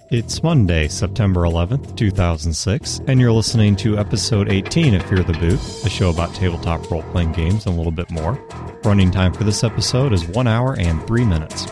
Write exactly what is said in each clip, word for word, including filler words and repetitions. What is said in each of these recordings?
It's Monday, September eleventh, two thousand six, and you're listening to episode eighteen of Fear the Boot, a show about tabletop role-playing games and a little bit more. Running time for this episode is one hour and three minutes.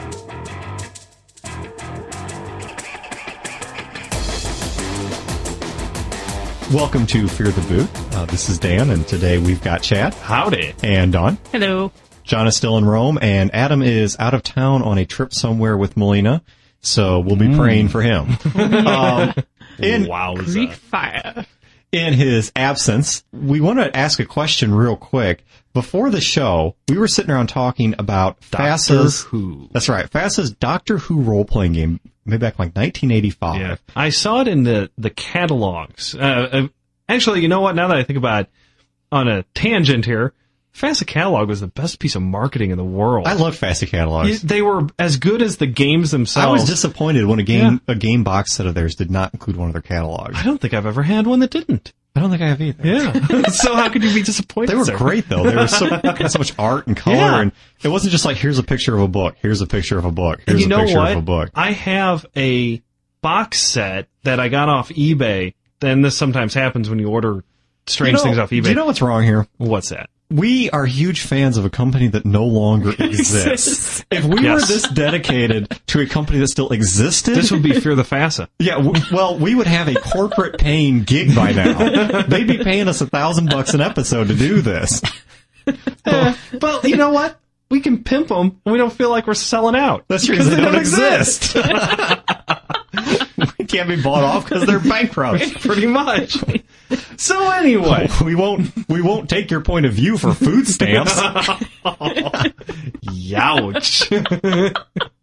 Welcome to Fear the Boot. Uh, this is Dan, and today we've got Chad. Howdy. And Dawn. Hello. John is still in Rome, and Adam is out of town on a trip somewhere with Melina, so we'll be mm. praying for him. um, in, Wowza. Greek fire. In his absence, we want to ask a question real quick. Before the show, we were sitting around talking about FASA's... Who. That's right, FASA's Doctor Who role-playing game, maybe back in like nineteen eighty-five. Yeah. I saw it in the, the catalogs. Uh, uh, actually, you know what? Now that I think about it, on a tangent here, FASA catalog was the best piece of marketing in the world. I love FASA catalogs. They were as good as the games themselves. I was disappointed when a game yeah. a game box set of theirs did not include one of their catalogs. I don't think I've ever had one that didn't. I don't think I have either. Yeah. So how could you be disappointed? They were sir? great though. They were so had so much art and color, yeah. and it wasn't just like here's a picture of a book, here's a picture of a book, here's and you a know picture what? of a book. I have a box set that I got off eBay. Then this sometimes happens when you order strange you know, things off eBay. Do you know what's wrong here? What's that? We are huge fans of a company that no longer exists. If we yes. were this dedicated to a company that still existed... This would be Fear the FASA. Yeah, w- well, we would have a corporate paying gig by now. They'd be paying us a thousand bucks an episode to do this. uh, well, you know what? We can pimp them, and we don't feel like we're selling out. That's true, because they, they don't, don't exist. We can't be bought off because they're bankrupt. Pretty much. So anyway, we won't we won't take your point of view for food stamps. Youch.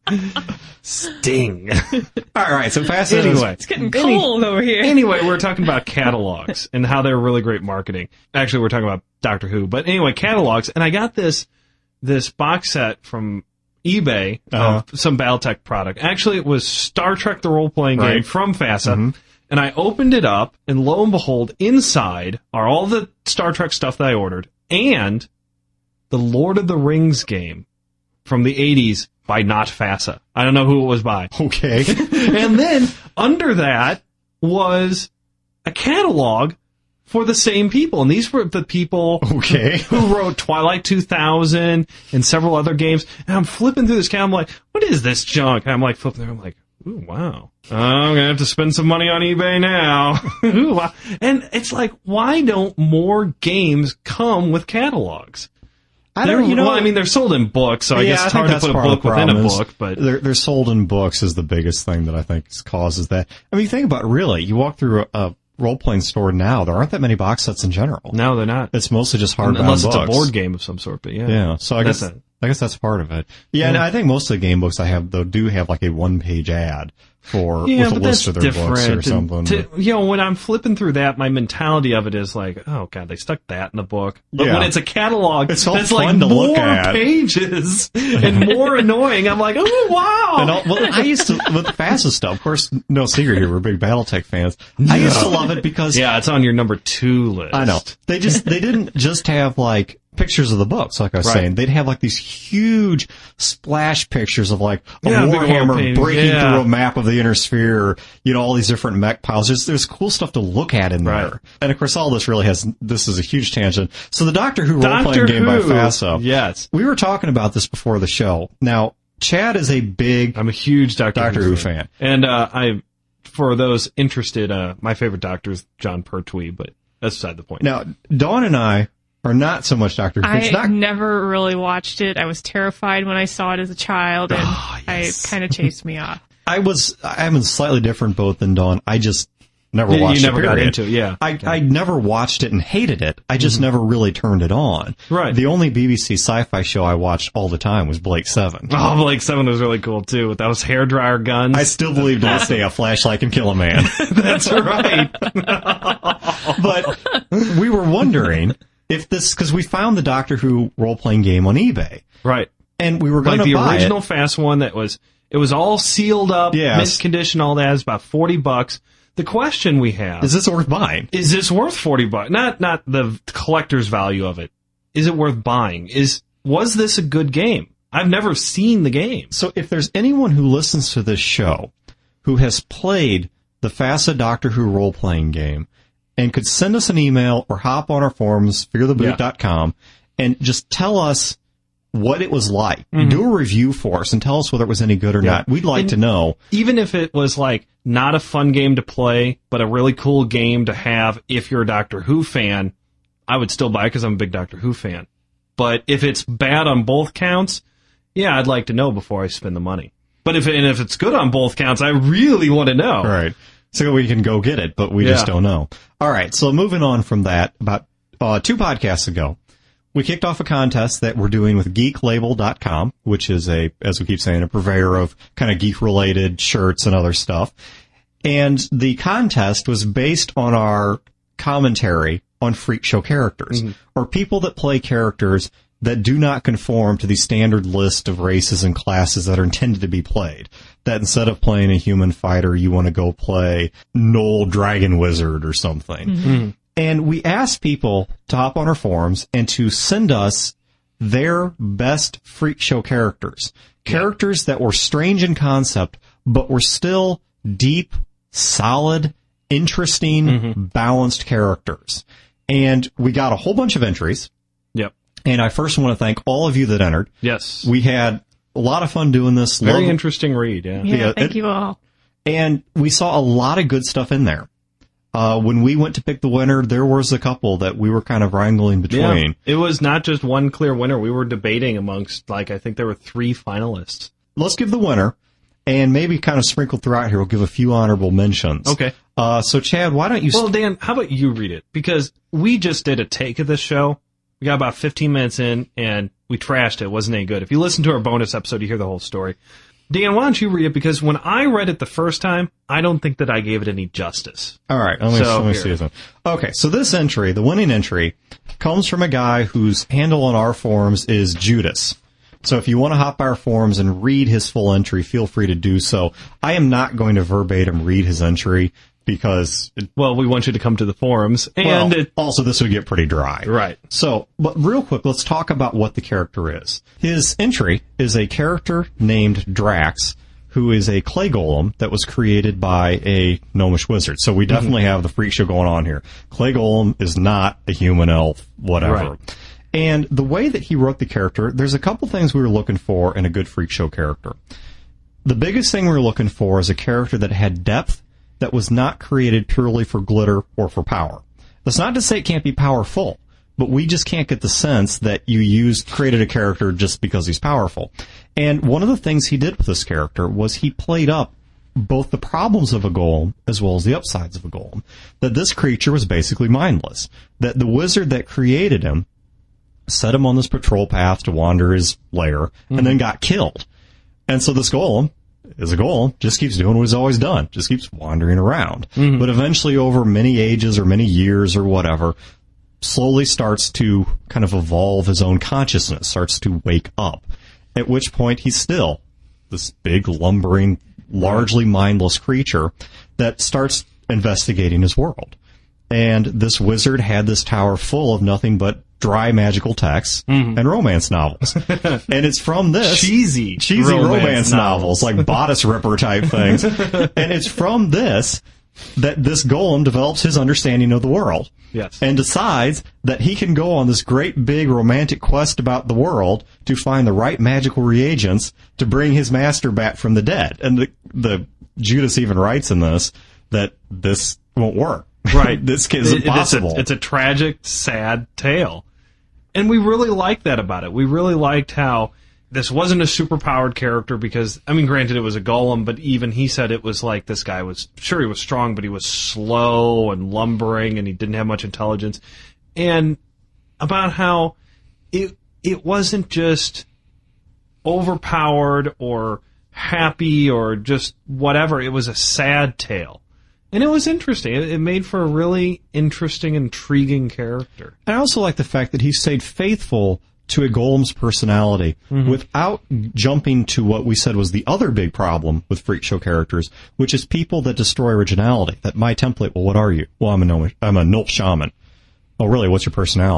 Sting. All right, so fast anyway, it's getting cold any, over here. Anyway, we're talking about catalogs and how they're really great marketing. Actually, we're talking about Doctor Who, but anyway, catalogs. And I got this this box set from eBay uh-huh. of some Battletech product. Actually, it was Star Trek: The Role Playing right. Game from FASA. Mm-hmm. And I opened it up, and lo and behold, inside are all the Star Trek stuff that I ordered, and the Lord of the Rings game from the eighties by not FASA. I don't know who it was by. Okay. And then, under that, was a catalog for the same people. And these were the people okay. who wrote Twilight two thousand and several other games. And I'm flipping through this catalog, I'm like, what is this junk? And I'm like, flipping through, I'm like, ooh, wow. I'm going to have to spend some money on eBay now. Ooh, wow. And it's like, why don't more games come with catalogs? I don't, you know, well, I mean, they're sold in books, so I yeah, guess it's I hard to put a book within a book, but they're, they're sold in books is the biggest thing that I think causes that. I mean, think about it, really. You walk through a, a role-playing store now, there aren't that many box sets in general. No, they're not. It's mostly just hardbound Unless books. Unless it's a board game of some sort, but yeah. Yeah, so I that's guess... A, I guess that's part of it. Yeah, yeah, and I think most of the game books I have, though, do have like a one-page ad for yeah, with a list of their different. books or something. To, you know, when I'm flipping through that, my mentality of it is like, oh god, they stuck that in the book. But yeah. when it's a catalog, it's all that's fun like to more look at. pages and more annoying. I'm like, oh wow. And all, well, I used to with the FASA stuff. Of course, no secret here, we're big Battletech fans. I used to love it because yeah, it's on your number two list. I know they just they didn't just have like pictures of the books, like I was right. saying. They'd have like these huge splash pictures of like a yeah, Warhammer breaking yeah. through a map of the inner sphere, or, you know, all these different mech piles. There's, there's cool stuff to look at in there. Right. And of course, all this really has, this is a huge tangent. So the Doctor Who Doctor role-playing game by Who. FASA. Yes. We were talking about this before the show. Now, Chad is a big I'm a huge Doctor, Doctor Who, Who fan. fan. And, uh, I, for those interested, uh, my favorite Doctor is John Pertwee, but that's beside the point. Now, Dawn and I are not so much Doctor Who. I It's not, never really watched it. I was terrified when I saw it as a child, and oh, yes. it kind of chased me off. I was, I'm in slightly different boat than Dawn. I just never you, watched you it. never period. got into it, yeah. I, yeah. I never watched it and hated it. I just mm-hmm. never really turned it on. Right. The only B B C sci-fi show I watched all the time was Blake Seven. Oh, Blake Seven was really cool too, with those hairdryer guns. I still believe to this day a flashlight can kill a man. That's right. But we were wondering if this, because we found the Doctor Who role-playing game on eBay. Right. And we were going like to the buy original it. Fast one that was, it was all sealed up, Yes. mint condition, all that. It was about forty bucks. The question we have Is this worth buying? is this worth forty bucks? Not, not the collector's value of it. Is it worth buying? Is, was this a good game? I've never seen the game. So if there's anyone who listens to this show who has played the FASA Doctor Who role-playing game and could send us an email or hop on our forums, fear the boot dot com, yeah. and just tell us what it was like. Mm-hmm. Do a review for us and tell us whether it was any good or yeah. not. We'd like and to know. Even if it was like not a fun game to play, but a really cool game to have if you're a Doctor Who fan, I would still buy it because I'm a big Doctor Who fan. But if it's bad on both counts, yeah, I'd like to know before I spend the money. But if and if it's good on both counts, I really want to know. Right. So we can go get it, but we yeah. just don't know. All right, so moving on from that, about uh, two podcasts ago, we kicked off a contest that we're doing with geek label dot com, which is a, as we keep saying, a purveyor of kind of geek-related shirts and other stuff. And the contest was based on our commentary on freak show characters, mm-hmm. or people that play characters that do not conform to the standard list of races and classes that are intended to be played. That instead of playing a human fighter, you want to go play Knoll Dragon Wizard or something. Mm-hmm. And we asked people to hop on our forums and to send us their best freak show characters. Yeah. Characters that were strange in concept, but were still deep, solid, interesting, mm-hmm. balanced characters. And we got a whole bunch of entries. Yep. And I first want to thank all of you that entered. Yes. We had a lot of fun doing this. Very Love, interesting read, yeah. Yeah, yeah thank it, you all. And we saw a lot of good stuff in there. Uh, when we went to pick the winner, there was a couple that we were kind of wrangling between. Yeah. It was not just one clear winner. We were debating amongst, like, I think there were three finalists. Let's give the winner, and maybe kind of sprinkled throughout here, we'll give a few honorable mentions. Okay. Uh, so, Chad, why don't you... Well, Dan, how about you read it? Because we just did a take of this show. We got about fifteen minutes in, and we trashed it. It wasn't any good. If you listen to our bonus episode, you hear the whole story. Dan, why don't you read it? Because when I read it the first time, I don't think that I gave it any justice. All right. Let me, so, let me see this one. Okay, so this entry, the winning entry, comes from a guy whose handle on our forums is Judas. So if you want to hop our forums and read his full entry, feel free to do so. I am not going to verbatim read his entry because... It, well, we want you to come to the forums. And well, it, also, this would get pretty dry. Right. So, but real quick, let's talk about what the character is. His entry is a character named Drax, who is a clay golem that was created by a gnomish wizard. So we definitely mm-hmm. have the freak show going on here. Clay golem is not a human elf, whatever. Right. And the way that he wrote the character, there's a couple things we were looking for in a good freak show character. The biggest thing we were looking for is a character that had depth, that was not created purely for glitter or for power. That's not to say it can't be powerful, but we just can't get the sense that you used, created a character just because he's powerful. And one of the things he did with this character was he played up both the problems of a golem as well as the upsides of a golem. That this creature was basically mindless. That the wizard that created him set him on this patrol path to wander his lair, mm-hmm. and then got killed. And so this golem is a golem, just keeps doing what he's always done, just keeps wandering around. Mm-hmm. But eventually, over many ages or many years or whatever, slowly starts to kind of evolve his own consciousness, starts to wake up. At which point, he's still this big, lumbering, largely mindless creature that starts investigating his world. And this wizard had this tower full of nothing but dry magical texts mm-hmm. and romance novels. And it's from this cheesy cheesy romance, romance novels. novels, like bodice ripper type things. And it's from this that this golem develops his understanding of the world. Yes. And decides that he can go on this great big romantic quest about the world to find the right magical reagents to bring his master back from the dead. And the, the Judas even writes in this that this won't work. Right. This is impossible. It's a, it's a tragic, sad tale. And we really liked that about it. We really liked how this wasn't a superpowered character because, I mean, granted, it was a golem, but even he said it was like this guy was, sure, he was strong, but he was slow and lumbering and he didn't have much intelligence. And about how it it wasn't just overpowered or happy or just whatever. It was a sad tale. And it was interesting. It made for a really interesting, intriguing character. I also like the fact that he stayed faithful to a golem's personality mm-hmm. without jumping to what we said was the other big problem with freak show characters, which is people that destroy originality. That my template, well, what are you? Well, I'm a Knoll, I'm a Knoll shaman. Oh, really? What's your personality?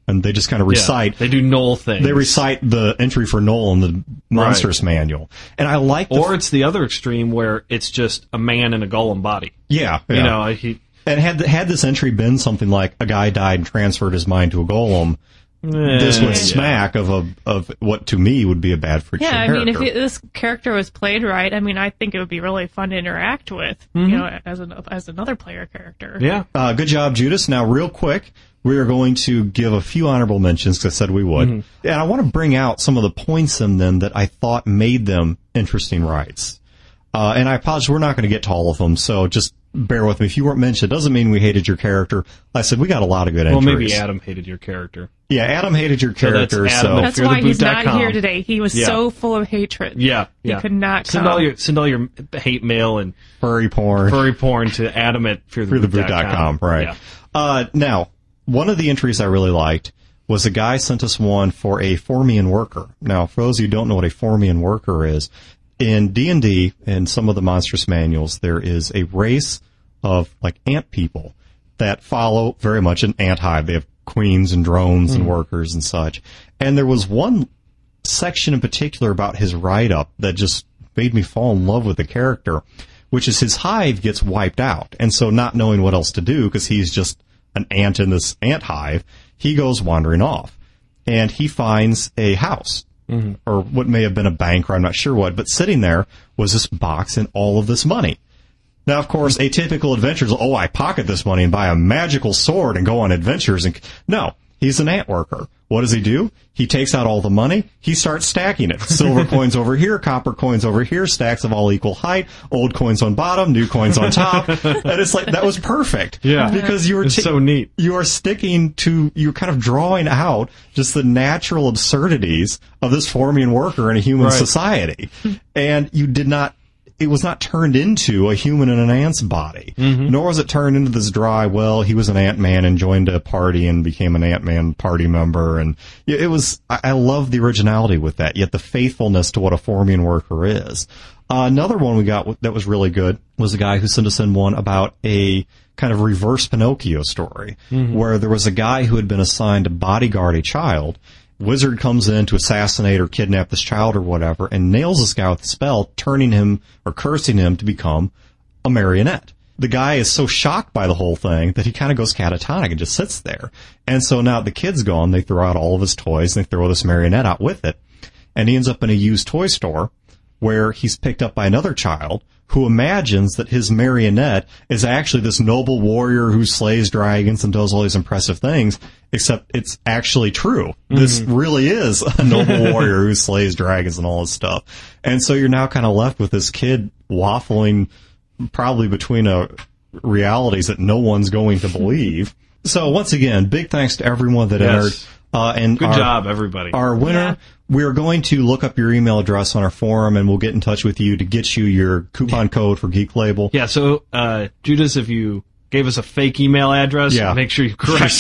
and they just kind of recite. Yeah, they do Knoll things. They recite the entry for Knoll in the Monstrous right. Manual, and I like. The or f- it's the other extreme where it's just a man in a golem body. Yeah, yeah. You know, he. And had had this entry been something like a guy died and transferred his mind to a golem, eh, this would smack yeah. of a of what to me would be a bad friction Yeah, I character. mean, if it, this character was played right, I mean, I think it would be really fun to interact with, mm-hmm. you know, as an as another player character. Yeah. Uh, good job, Judas. Now, real quick, we are going to give a few honorable mentions because I said we would, mm-hmm. and I want to bring out some of the points in them that I thought made them interesting rights. Uh, and I apologize, we're not going to get to all of them, so just bear with me. If you weren't mentioned, it doesn't mean we hated your character. Like I said, we got a lot of good entries. Well, maybe Adam hated your character. Yeah, Adam hated your character. So that's, Adam, so. that's why he's not here today. He was yeah. so full of hatred. Yeah, yeah. He could not send come. all your send all your hate mail and furry porn, furry porn to Adam at fear the boot dot com. Right. Yeah. Uh, now, one of the entries I really liked was a guy sent us one for a Formian worker. Now, for those of you who don't know what a Formian worker is, in D and D and some of the Monstrous Manuals, there is a race of like ant people that follow very much an ant hive. They have queens and drones mm. and workers and such. And there was one section in particular about his write-up that just made me fall in love with the character, which is his hive gets wiped out. And so not knowing what else to do, because he's just an ant in this ant hive, he goes wandering off. And he finds a house. Mm-hmm. Or what may have been a bank, or I'm not sure what, but sitting there was this box and all of this money. Now, of course, atypical adventures, oh, I pocket this money and buy a magical sword and go on adventures. And no, he's an ant worker. What does he do? He takes out all the money. He starts stacking it. Silver coins over here, copper coins over here, stacks of all equal height, old coins on bottom, new coins on top. And it's like, that was perfect. Yeah. Because you were, it's t- so neat. You are sticking to, you're kind of drawing out just the natural absurdities of this Formian worker in a human right. society. And you did not, it was not turned into a human in an ant's body, mm-hmm. nor was it turned into this dry, well, he was an Ant-Man and joined a party and became an Ant-Man party member. And it was, I, I love the originality with that, yet the faithfulness to what a Formian worker is. Uh, another one we got that was really good was a guy who sent us in one about a kind of reverse Pinocchio story, mm-hmm. where there was a guy who had been assigned to bodyguard a child. Wizard comes in to assassinate or kidnap this child or whatever and nails this guy with a spell, turning him or cursing him to become a marionette. The guy is so shocked by the whole thing that he kind of goes catatonic and just sits there. And so now the kid's gone, they throw out all of his toys and they throw this marionette out with it. And he ends up in a used toy store where he's picked up by another child who imagines that his marionette is actually this noble warrior who slays dragons and does all these impressive things, except it's actually true. Mm-hmm. This really is a noble warrior who slays dragons and all this stuff. And so you're now kind of left with this kid waffling probably between uh, realities that no one's going to believe. So once again, big thanks to everyone that yes. entered. Uh, and Good our, job, everybody. Our winner, yeah. we're going to look up your email address on our forum, and we'll get in touch with you to get you your coupon code for Geek Label. Yeah, so, uh, Judas, if you gave us a fake email address, yeah. make sure you correct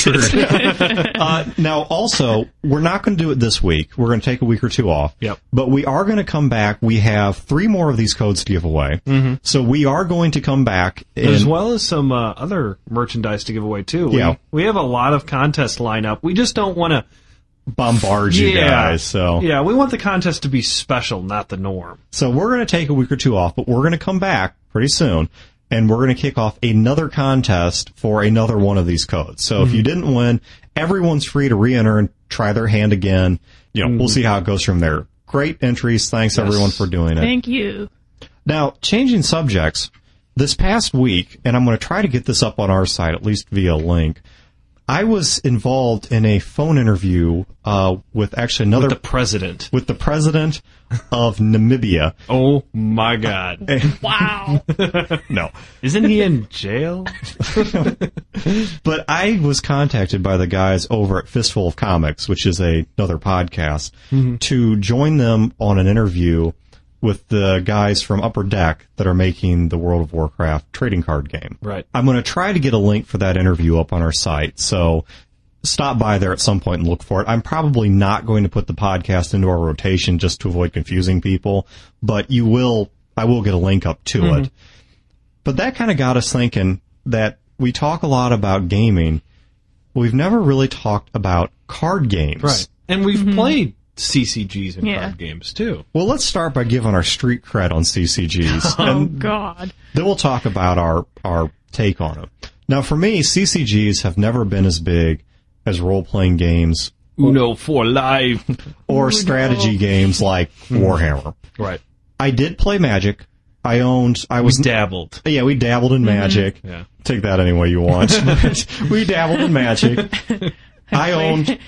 it. uh, now, also, we're not going to do it this week. We're going to take a week or two off. Yep. But we are going to come back. We have three more of these codes to give away. Mm-hmm. So we are going to come back. And, as well as some uh, other merchandise to give away, too. Yeah. We, we have a lot of contests lined up. We just don't want to bombard you yeah. guys. So yeah, we want the contest to be special, not the norm. So we're going to take a week or two off, but we're going to come back pretty soon, and we're going to kick off another contest for another one of these codes. So mm-hmm. if you didn't win, everyone's free to re-enter and try their hand again. You know, mm-hmm. we'll see how it goes from there. Great entries. Thanks, yes. everyone, for doing it. Thank you. Now, changing subjects, this past week, and I'm going to try to get this up on our site, at least via link, I was involved in a phone interview uh, with actually another... With the president. With the president of Namibia. Oh, my God. Wow. No. Isn't he in jail? But I was contacted by the guys over at Fistful of Comics, which is a, another podcast, mm-hmm. to join them on an interview with the guys from Upper Deck that are making the World of Warcraft trading card game. Right. I'm going to try to get a link for that interview up on our site, so stop by there at some point and look for it. I'm probably not going to put the podcast into our rotation just to avoid confusing people, but you will. I will get a link up to mm-hmm. it. But that kind of got us thinking that we talk a lot about gaming. We've never really talked about card games. Right. And we've played C C Gs and Yeah. card games, too. Well, let's start by giving our street cred on C C Gs. Oh, and God. then we'll talk about our, our take on them. Now, for me, C C Gs have never been as big as role-playing games Uno for life. or strategy games like Warhammer. Right. I did play Magic. I owned, I was, We dabbled. yeah, we dabbled in Magic. Yeah. Take that any way you want. We dabbled in Magic. I owned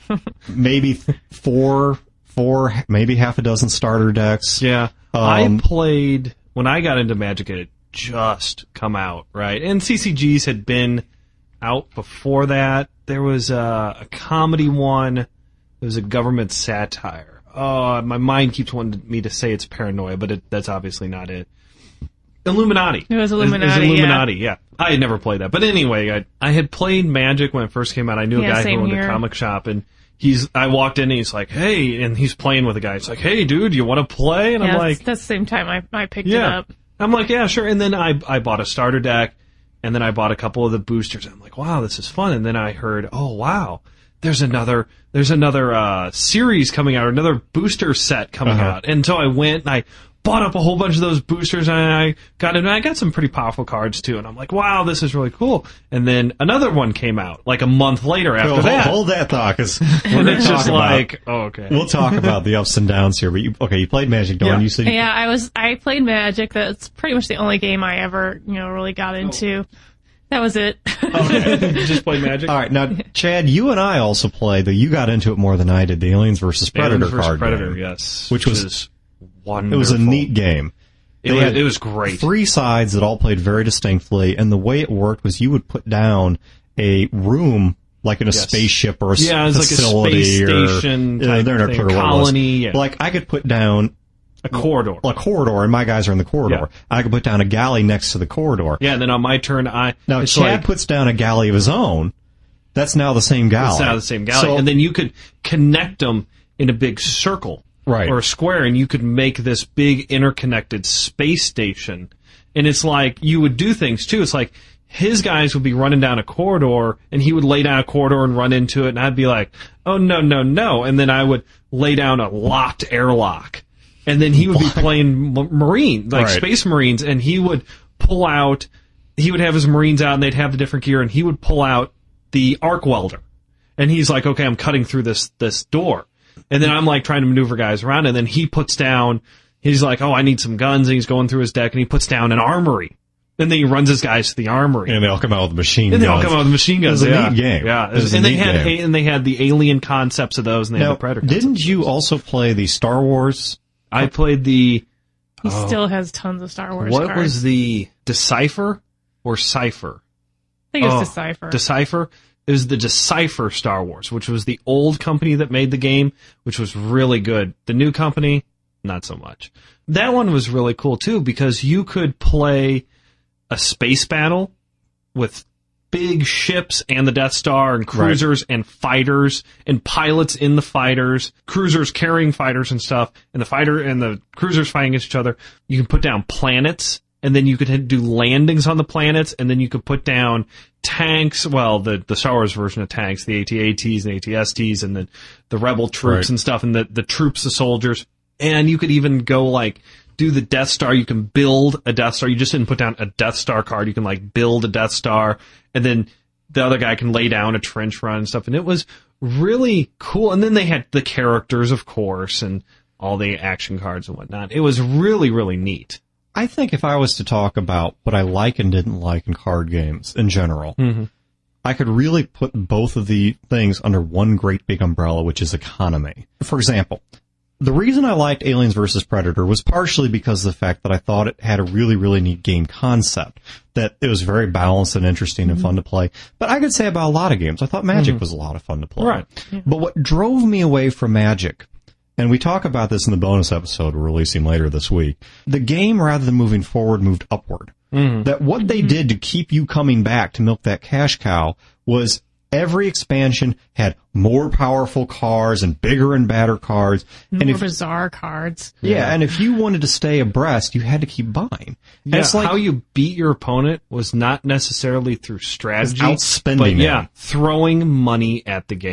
maybe four, four, maybe half a dozen starter decks. Yeah. Um, I played, when I got into Magic, it had just come out, right? And C C Gs had been out before that. There was a, a comedy one. There was a government satire. Oh, my mind keeps wanting me to say it's Paranoia, but it, that's obviously not it. Illuminati. It was It Illuminati, was Illuminati, yeah. I had never played that. But anyway, I, I had played Magic when it first came out. I knew a Yeah, guy same who owned here. a comic shop, and he's. I walked in and he's like, hey, and he's playing with a guy. He's like, hey, dude, you want to play? And Yeah, I'm that's, like, that's the same time I, I picked it yeah. up. I'm like, yeah, sure. And then I I bought a starter deck, and then I bought a couple of the boosters. And I'm like, wow, this is fun. And then I heard, oh wow, there's another there's another uh, series coming out, or another booster set coming Uh-huh. out. And so I went and I bought up a whole bunch of those boosters, and I got it. And I got some pretty powerful cards too. And I'm like, wow, this is really cool. And then another one came out like a month later after Hold, that. hold that thought, because we're and going to it's talk just about. like, oh, okay. We'll talk about the ups and downs here. But you, okay, you played Magic, Dawn. Yeah. You said you, Yeah, I was. I played Magic. That's pretty much the only game I ever, you know, really got into. That was it. Okay. You just played Magic. All right, now Chad, you and I also played. Though you got into it more than I did. The Aliens versus Predator Aliens versus card Predator, game, yes, which was- is wonderful. It was a neat game. It They was, had it was great. Three sides that all played very distinctly, and the way it worked was you would put down a room like in a Yes. spaceship or a Yeah, it was like a facility space or station uh, type they're not thing, clear what it was. colony, yeah. Like I could put down A corridor. a corridor, and my guys are in the corridor. Yeah. I could put down a galley next to the corridor. Yeah, and then on my turn, I Now it's Chad like, puts down a galley of his own. That's now the same galley. it's now the same galley, So- and then you could connect them in a big circle, Right. or a square, and you could make this big interconnected space station. And it's like you would do things too. It's like his guys would be running down a corridor, and he would lay down a corridor and run into it, and I'd be like, "Oh no, no, no!" And then I would lay down a locked airlock, and then he would be playing m- Marine, like Right. Space Marines, and he would pull out. He would have his Marines out, and they'd have the different gear, and he would pull out the arc welder, and he's like, "Okay, I'm cutting through this this door," and then I'm like trying to maneuver guys around, and then he puts down. He's like, "Oh, I need some guns," and he's going through his deck, and he puts down an armory. And then he runs his guys to the armory. and they all come out with machine And they guns. all come out with machine guns. It was a yeah. neat game. Yeah, It was a and they neat had game. and they had the alien concepts of those, and they Now, had the predator. Concepts. didn't you also play the Star Wars? I played the He still has tons of Star Wars what cards. was the Decipher or Cipher? I think it's Oh, Decipher. Decipher. It was the Decipher Star Wars, which was the old company that made the game, which was really good. The new company, not so much. That one was really cool too because you could play a space battle with big ships and the Death Star and cruisers and fighters and pilots in the fighters, cruisers carrying fighters and stuff, and the fighter and the cruisers fighting against each other. You can put down planets, and then you could do landings on the planets, and then you could put down tanks, well, the, the Star Wars version of tanks, the A T A Ts and A T S Ts and the, the rebel troops Right. and stuff, and the, the troops, the soldiers. And you could even go like, do the Death Star. You can build a Death Star. You just didn't put down a Death Star card. You can like build a Death Star, and then the other guy can lay down a trench run and stuff. And it was really cool. And then they had the characters, of course, and all the action cards and whatnot. It was really, really neat. I think if I was to talk about what I like and didn't like in card games in general, Mm-hmm. I could really put both of the things under one great big umbrella, which is economy. For example, the reason I liked Aliens versus Predator was partially because of the fact that I thought it had a really, really neat game concept, that it was very balanced and interesting and fun to play. But I could say about a lot of games, I thought Magic was a lot of fun to play. Right. But what drove me away from Magic, and we talk about this in the bonus episode we're releasing later this week, the game, rather than moving forward, moved upward. Mm-hmm. That what they did to keep you coming back to milk that cash cow was every expansion had more powerful cards and bigger and badder cards. More and if, bizarre cards. yeah, and if you wanted to stay abreast, you had to keep buying. And Yeah, it's like, how you beat your opponent was not necessarily through strategy, outspending but them. yeah, throwing money at the game.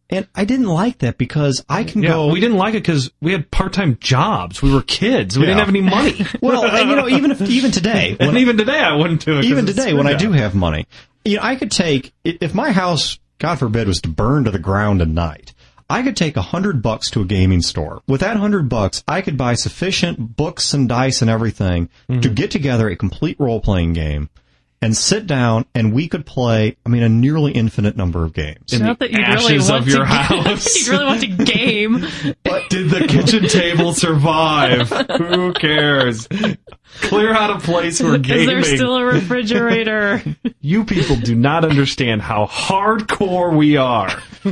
And I didn't like that because I can Yeah, go... we didn't like it because we had part-time jobs. We were kids. We Yeah. didn't have any money. Well, and you know, even if, even today... And when even today, I wouldn't do it. 'cause even it's today, a when I job. do have money, you know, I could take... If my house, God forbid, was to burn to the ground tonight, I could take a hundred bucks to a gaming store. With that hundred bucks, I could buy sufficient books and dice and everything Mm-hmm. to get together a complete role-playing game and sit down and we could play, I mean, a nearly infinite number of games. In Not the that you really ashes want of your to, house. you really want to game. But did the kitchen table survive? Who cares? Clear out a place where Is gaming. there still a refrigerator? You people do not understand how hardcore we are.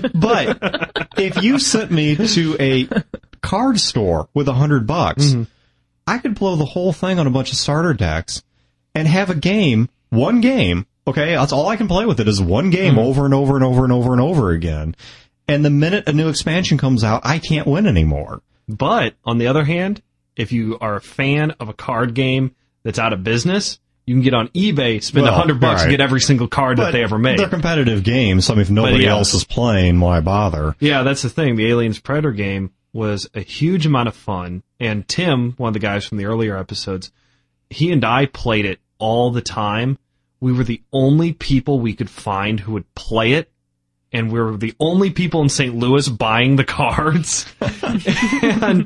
But if you sent me to a card store with a hundred bucks, Mm-hmm. I could blow the whole thing on a bunch of starter decks and have a game, one game. Okay, that's all I can play with it is one game Mm-hmm. over and over and over and over and over again. And the minute a new expansion comes out, I can't win anymore. But on the other hand, if you are a fan of a card game that's out of business, you can get on eBay, spend a Well, hundred bucks, right. and get every single card that they ever made. They're competitive games, so I mean, if nobody yeah. else is playing, why bother? Yeah, that's the thing. The Aliens Predator game was a huge amount of fun, and Tim, one of the guys from the earlier episodes, he and I played it all the time. We were the only people we could find who would play it, and we were the only people in Saint Louis buying the cards. and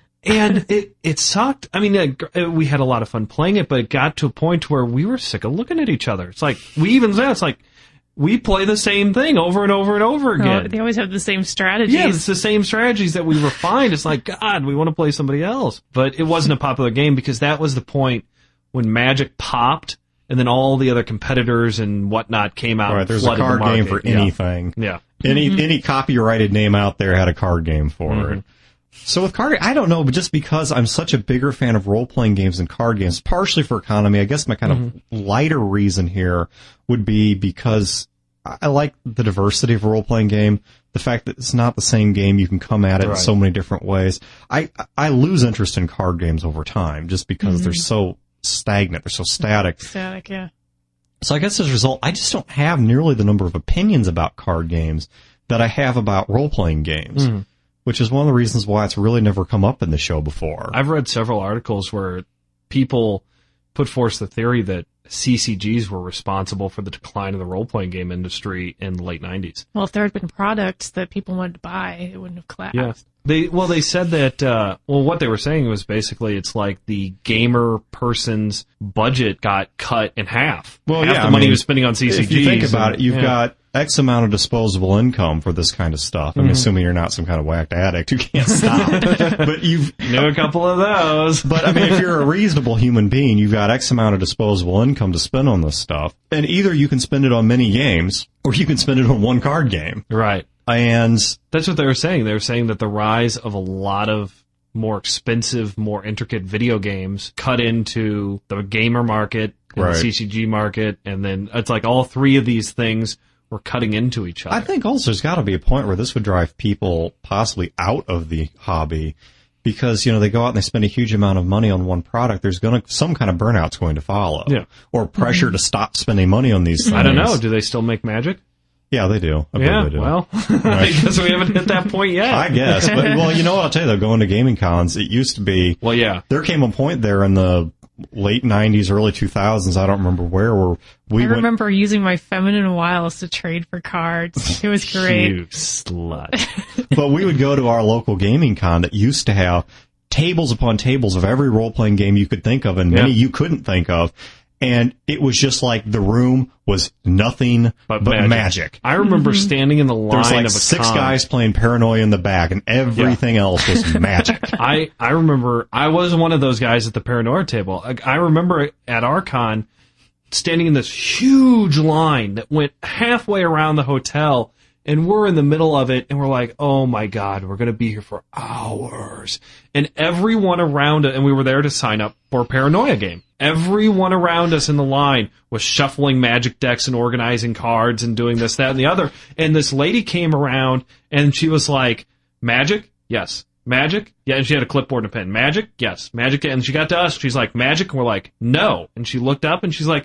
and it, it sucked. I mean, it, we had a lot of fun playing it, but it got to a point where we were sick of looking at each other. It's like, we even said, it's like, we play the same thing over and over and over again. Oh, they always have the same strategies. Yeah, it's the same strategies that we refined. It's like, God, we want to play somebody else. But it wasn't a popular game because that was the point when Magic popped and then all the other competitors and whatnot came out All right, and there's a flooded card the game market. for Yeah. anything. Yeah. Any any copyrighted name out there had a card game for Mm-hmm. it. So with card, I don't know, but just because I'm such a bigger fan of role playing games than card games, partially for economy, I guess my kind Mm-hmm. of lighter reason here would be because I like the diversity of a role playing game. The fact that it's not the same game, you can come at it Right. in so many different ways. I I lose interest in card games over time just because they're so stagnant, they're so static. Static, yeah. So I guess as a result, I just don't have nearly the number of opinions about card games that I have about role-playing games, Mm. which is one of the reasons why it's really never come up in the show before. I've read several articles where people put forth the theory that C C Gs were responsible for the decline of the role-playing game industry in the late nineties. Well, if there had been products that people wanted to buy, it wouldn't have collapsed. Yeah. They well, they said that. Uh, well, what they were saying was basically it's like the gamer person's budget got cut in half. Well, half yeah, the I money mean, he was spending on C C Gs. If you think about and- it, you've yeah. got X amount of disposable income for this kind of stuff. I'm assuming you're not some kind of whacked addict who can't stop. But you've knew a couple of those. But I mean, if you're a reasonable human being, you've got X amount of disposable income to spend on this stuff. And either you can spend it on many games, or you can spend it on one card game. Right. And That's what they were saying. They were saying that the rise of a lot of more expensive, more intricate video games cut into the gamer market and Right. the C C G market, and then it's like all three of these things were cutting into each other. I think also there's got to be a point where this would drive people possibly out of the hobby because, you know, they go out and they spend a huge amount of money on one product. There's going to, some kind of burnout's going to follow. Yeah. Or pressure to stop spending money on these things. I don't know. Do they still make Magic? Yeah, they do. I believe Yeah, they do. well, I guess we haven't hit that point yet. I guess. But, well, you know what I'll tell you though, going to gaming cons, it used to be, Well, yeah. there came a point there in the late nineties, early two thousands, I don't remember where, where we I went. remember using my feminine wiles to trade for cards. It was great. You slut. But we would go to our local gaming con that used to have tables upon tables of every role-playing game you could think of and many Yeah. you couldn't think of. And it was just like the room was nothing but, But magic. magic. I remember standing in the line There was like of a six con. guys playing Paranoia in the back and everything else was magic. I, I remember I was one of those guys at the Paranoia table. I, I remember at our con standing in this huge line that went halfway around the hotel, and we're in the middle of it, and we're like, oh my God, we're going to be here for hours. And everyone around it, and we were there to sign up for a Paranoia game. Everyone around us in the line was shuffling magic decks and organizing cards and doing this, that, and the other. And this lady came around, and she was like, Magic? Yes. Magic? Yeah, and she had a clipboard and a pen. Magic? Yes. Magic? And she got to us, she's like, Magic? And we're like, no. And she looked up, and she's like,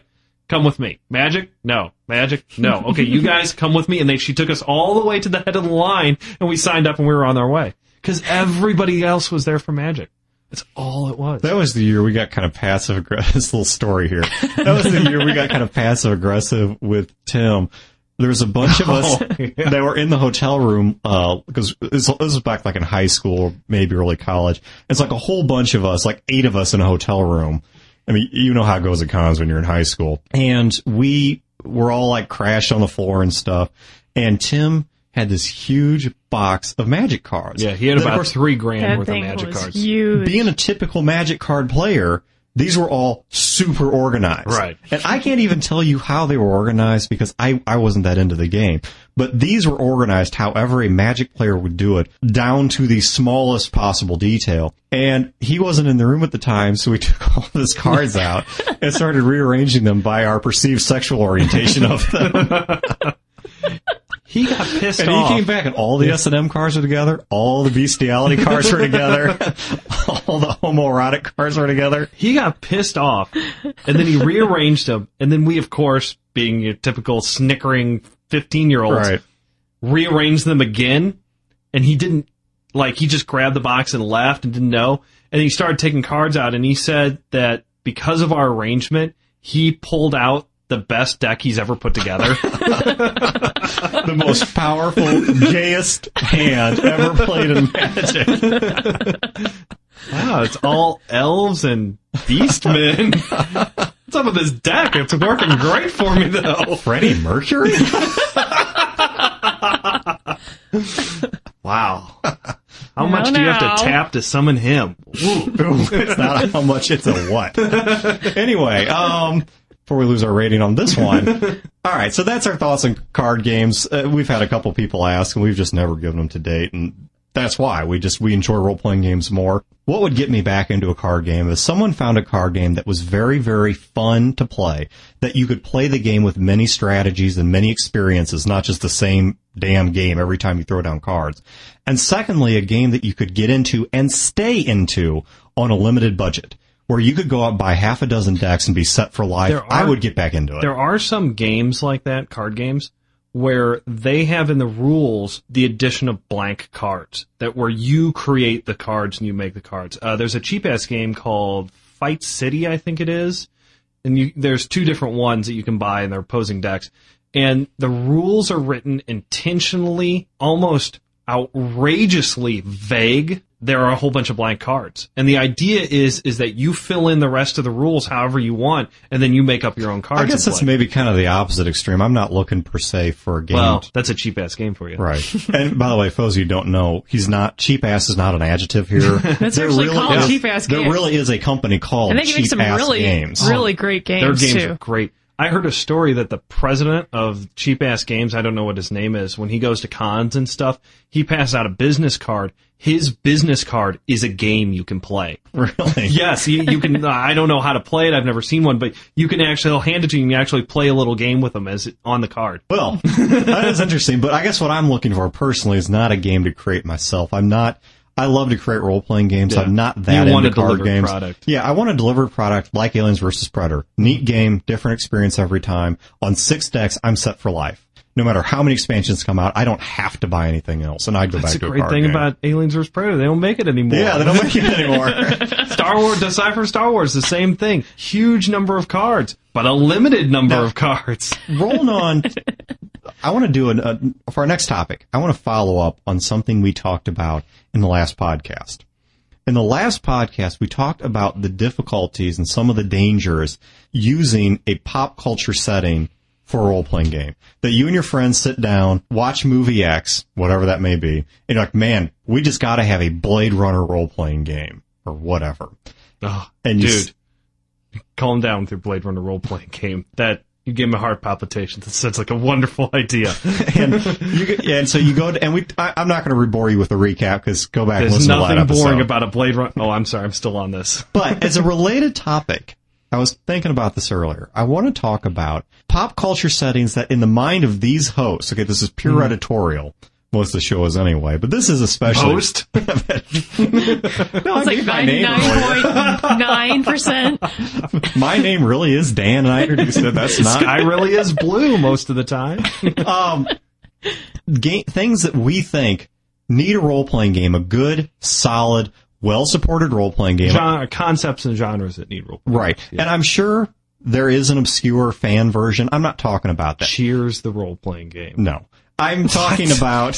come with me. Magic? No. Magic? No. Okay, you guys come with me. And they, she took us all the way to the head of the line, and we signed up and we were on our way. Because everybody else was there for Magic. That's all it was. That was the year we got kind of passive aggressive. This little story here. That was the year we got kind of passive aggressive with Tim. There's a bunch of us Oh, yeah. that were in the hotel room, uh, because this, this was back like in high school or maybe early college. It's like a whole bunch of us, like eight of us in a hotel room. I mean, you know how it goes at cons when you're in high school. And we were all like crashed on the floor and stuff. And Tim had this huge box of Magic cards. Yeah, he had That, of about course, three grand That worth of thing Magic was cards. huge. being a typical Magic card player, these were all super organized. Right. And I can't even tell you how they were organized because I, I wasn't that into the game. But these were organized however a Magic player would do it, down to the smallest possible detail. And he wasn't in the room at the time, so we took all of his cards out and started rearranging them by our perceived sexual orientation of them. He got pissed And off. he came back and all the S and M cards were together, all the bestiality cards were together, all the homoerotic cards were together. He got pissed off, and then he rearranged them, and then we, of course, being your typical snickering fifteen-year-olds, Right. rearranged them again, and he didn't, like, he just grabbed the box and left and didn't know, and he started taking cards out, and he said that because of our arrangement, he pulled out the best deck he's ever put together. The most powerful, gayest hand ever played in Magic. Wow, it's all elves and beastmen. What's up with this deck? It's working great for me, though. Freddie Mercury? Wow. How No, much do you have no. to tap to summon him? Ooh, it's not how much, it's a what. Anyway, um, before we lose our rating on this one. All right, so that's our thoughts on card games. Uh, we've had a couple people ask, and we've just never given them to date, and that's why. We just, we enjoy role-playing games more. What would get me back into a card game is someone found a card game that was very, very fun to play, that you could play the game with many strategies and many experiences, not just the same damn game every time you throw down cards. And secondly, a game that you could get into and stay into on a limited budget, where you could go out and buy half a dozen decks and be set for life. There are- I would get back into it. There are some games like that, card games, where they have in the rules the addition of blank cards, that where you create the cards and you make the cards. Uh, there's a cheap-ass game called Fight City, I think it is. And you, there's two different ones that you can buy, and they're opposing decks. And the rules are written intentionally, almost outrageously vague. There are a whole bunch of blank cards. And the idea is is that you fill in the rest of the rules however you want, and then you make up your own cards. I guess and that's play. maybe kind of the opposite extreme. I'm not looking per se for a game. Well, that's a cheap-ass game for you. Right. And by the way, folks, you don't know, he's not, cheap ass is not an adjective here. That's There actually really called is- Cheap Ass There Games. really is a company called And they can make Cheap some Ass really, Games. really great Their games, games too. are great. I heard a story that the president of Cheap Ass Games, I don't know what his name is, when he goes to cons and stuff, he passes out a business card. His business card is a game you can play. Really? Yes, you, you can. I don't know how to play it. I've never seen one, but you can actually. He'll hand it to you, and you actually play a little game with them as it, on the card. Well, that is interesting, but I guess what I'm looking for personally is not a game to create myself. I'm not, I love to create role-playing games. Yeah. I'm not that You want into a card delivered games. product. Yeah, I want a delivered product like Aliens versus Predator. Neat game, different experience every time. On six decks, I'm set for life. No matter how many expansions come out, I don't have to buy anything else, and I'd go That's back a to a great card thing game. about Aliens versus Predator. They don't make it anymore. Yeah, they don't make it anymore. Star Wars, Decipher Star Wars, the same thing. Huge number of cards, but a limited number Now- of cards. Rolling on, I want to do an, a, for our next topic, I want to follow up on something we talked about in the last podcast. In the last podcast, we talked about the difficulties and some of the dangers using a pop culture setting for a role-playing game. That you and your friends sit down, watch movie X, whatever that may be, and you're like, man, we just got to have a Blade Runner role-playing game, or whatever. Oh, And you dude, s- calm down with your Blade Runner role-playing game. That, you gave me heart palpitations. That sounds like a wonderful idea. and you get, yeah, and so you go to, and we, I, I'm not going to rebore you with the recap because go back and There's listen to that nothing boring episode. about a Blade Runner. Oh, I'm sorry. I'm still on this. But as a related topic, I was thinking about this earlier. I want to talk about pop culture settings that in the mind of these hosts, okay, this is pure editorial, most of the show is anyway. But this is especially... Most? no, It's I like gave my name ninety-nine point nine percent. My name really is Dan, and I introduced it. That's not... Sky really is blue most of the time. um, game, things that we think need a role-playing game, a good, solid, well-supported role-playing game. Genre, concepts and genres that need role. Right. Yeah. And I'm sure there is an obscure fan version. I'm not talking about that. Cheers, the role-playing game. No. I'm talking What? about...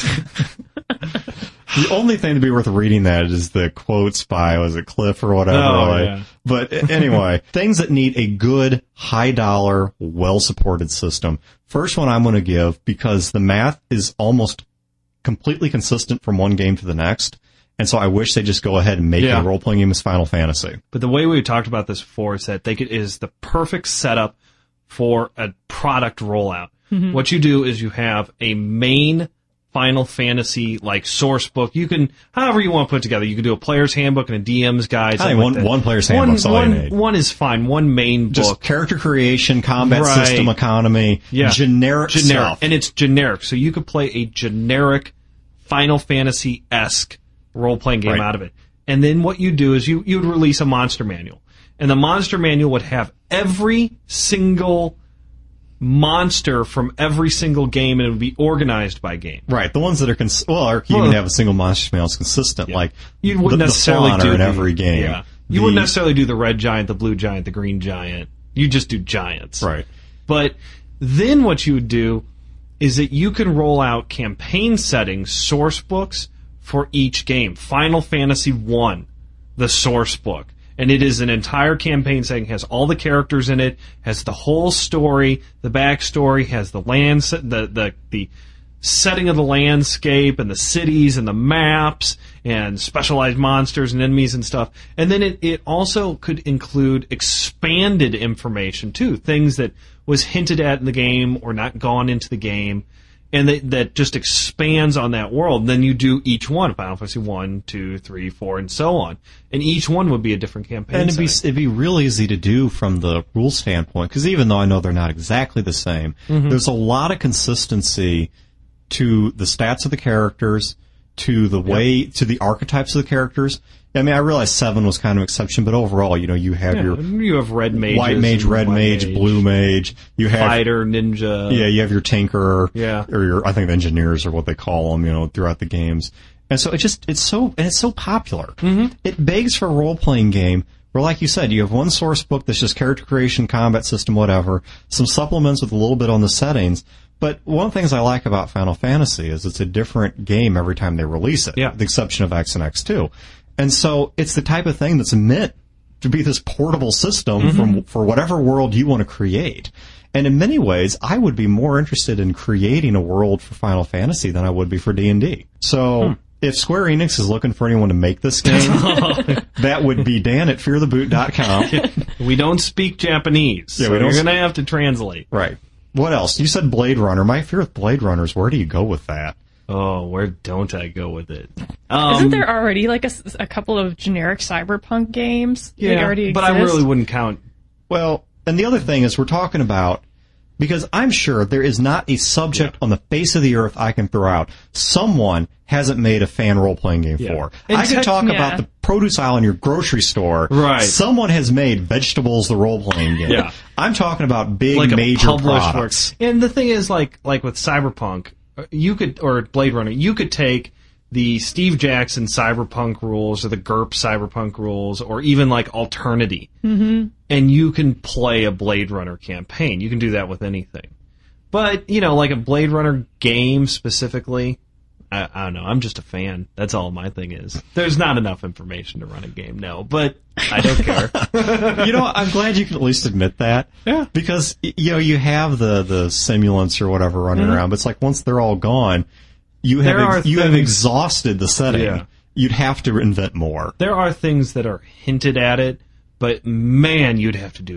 The only thing to be worth reading that is the quotes by, was it Cliff or whatever? Oh, like, yeah. But anyway, things that need a good, high-dollar, well-supported system. First one I'm going to give, because the math is almost completely consistent from one game to the next, and so I wish they just go ahead and make Yeah. it a role-playing game as Final Fantasy. But the way we talked about this before is that they could, is the perfect setup for a product rollout. What you do is you have a main Final Fantasy like source book. You can, however you want to put it together. You can do a player's handbook and a D M's guide. I something think one, like that. one player's One, handbook's all one, you need. one is fine. One main Just book. character creation, combat Right. system, economy, Yeah. generic, generic, stuff. and it's generic. So you could play a generic Final Fantasy-esque role-playing game Right. out of it. And then what you do is you you would release a monster manual, and the monster manual would have every single monster from every single game, and it would be organized by game. Right, the ones that are cons- well, or you Well, even have a single monster manual that's consistent, Yeah. like You wouldn't the, necessarily the fawn do are in the- every game. Yeah. You The- wouldn't necessarily do the red giant, the blue giant, the green giant. You just do giants. Right. But then what you would do is that you can roll out campaign settings, source books for each game. Final Fantasy one, the source book. And it is an entire campaign setting, has all the characters in it, has the whole story, the backstory, has the land, the, the, the setting of the landscape and the cities and the maps and specialized monsters and enemies and stuff. And then it, it also could include expanded information too, things that was hinted at in the game or not gone into the game, and that, that just expands on that world. And then you do each one, Final Fantasy one, two, three, four, and so on. And each one would be a different campaign And it'd be, setting. it'd be real easy to do from the rule standpoint, because even though I know they're not exactly the same, there's a lot of consistency to the stats of the characters, to the way, to the archetypes of the characters. I mean, I realize seven was kind of an exception, but overall, you know, you have Yeah, your you have red mages, white mage, and red white mage, blue mage. You have fighter, ninja. yeah, you have your tinkerer, Yeah. or your I think engineers are what they call them, you know, throughout the games. And so it just it's so and it's so popular. Mm-hmm. It begs for a role playing game where, like you said, you have one source book that's just character creation, combat system, whatever, some supplements with a little bit on the settings. But one of the things I like about Final Fantasy is it's a different game every time they release it, Yeah. with the exception of X and X two. And so it's the type of thing that's meant to be this portable system Mm-hmm. from for whatever world you want to create. And in many ways, I would be more interested in creating a world for Final Fantasy than I would be for D and D. So Hmm. if Square Enix is looking for anyone to make this game, that would be Dan at fear the boot dot com. We don't speak Japanese, Yeah, so we don't you're sp- going to have to translate. Right. What else? You said Blade Runner. My fear with Blade Runner is, where do you go with that? Oh, where don't I go with it? Um, Isn't there already like a, s- a couple of generic cyberpunk games? yeah, Like already but exist? I really wouldn't count. Well, and the other thing is we're talking about, because I'm sure there is not a subject on the face of the earth I can throw out someone hasn't made a fan role-playing game Yeah. for. And I can tech- talk yeah. about the produce aisle in your grocery store. Right. Someone has made Vegetables the role-playing game. Yeah. I'm talking about big Like a major published products. work. And the thing is, like like with Cyberpunk, you could or Blade Runner, you could take the Steve Jackson Cyberpunk rules or the GURP Cyberpunk rules or even like Alternity, mm-hmm. and you can play a Blade Runner campaign. You can do that with anything. But you know, like a Blade Runner game specifically, I, I don't know. I'm just a fan. That's all my thing is. There's not enough information to run a game, no, but I don't care. You know, I'm glad you can at least admit that. Yeah. Because, y- you know, you have the, the simulants or whatever running around, but it's like once they're all gone, you have, There ex- are you have things- exhausted the setting. Yeah. You'd have to invent more. There are things that are hinted at it, but man, you'd have to do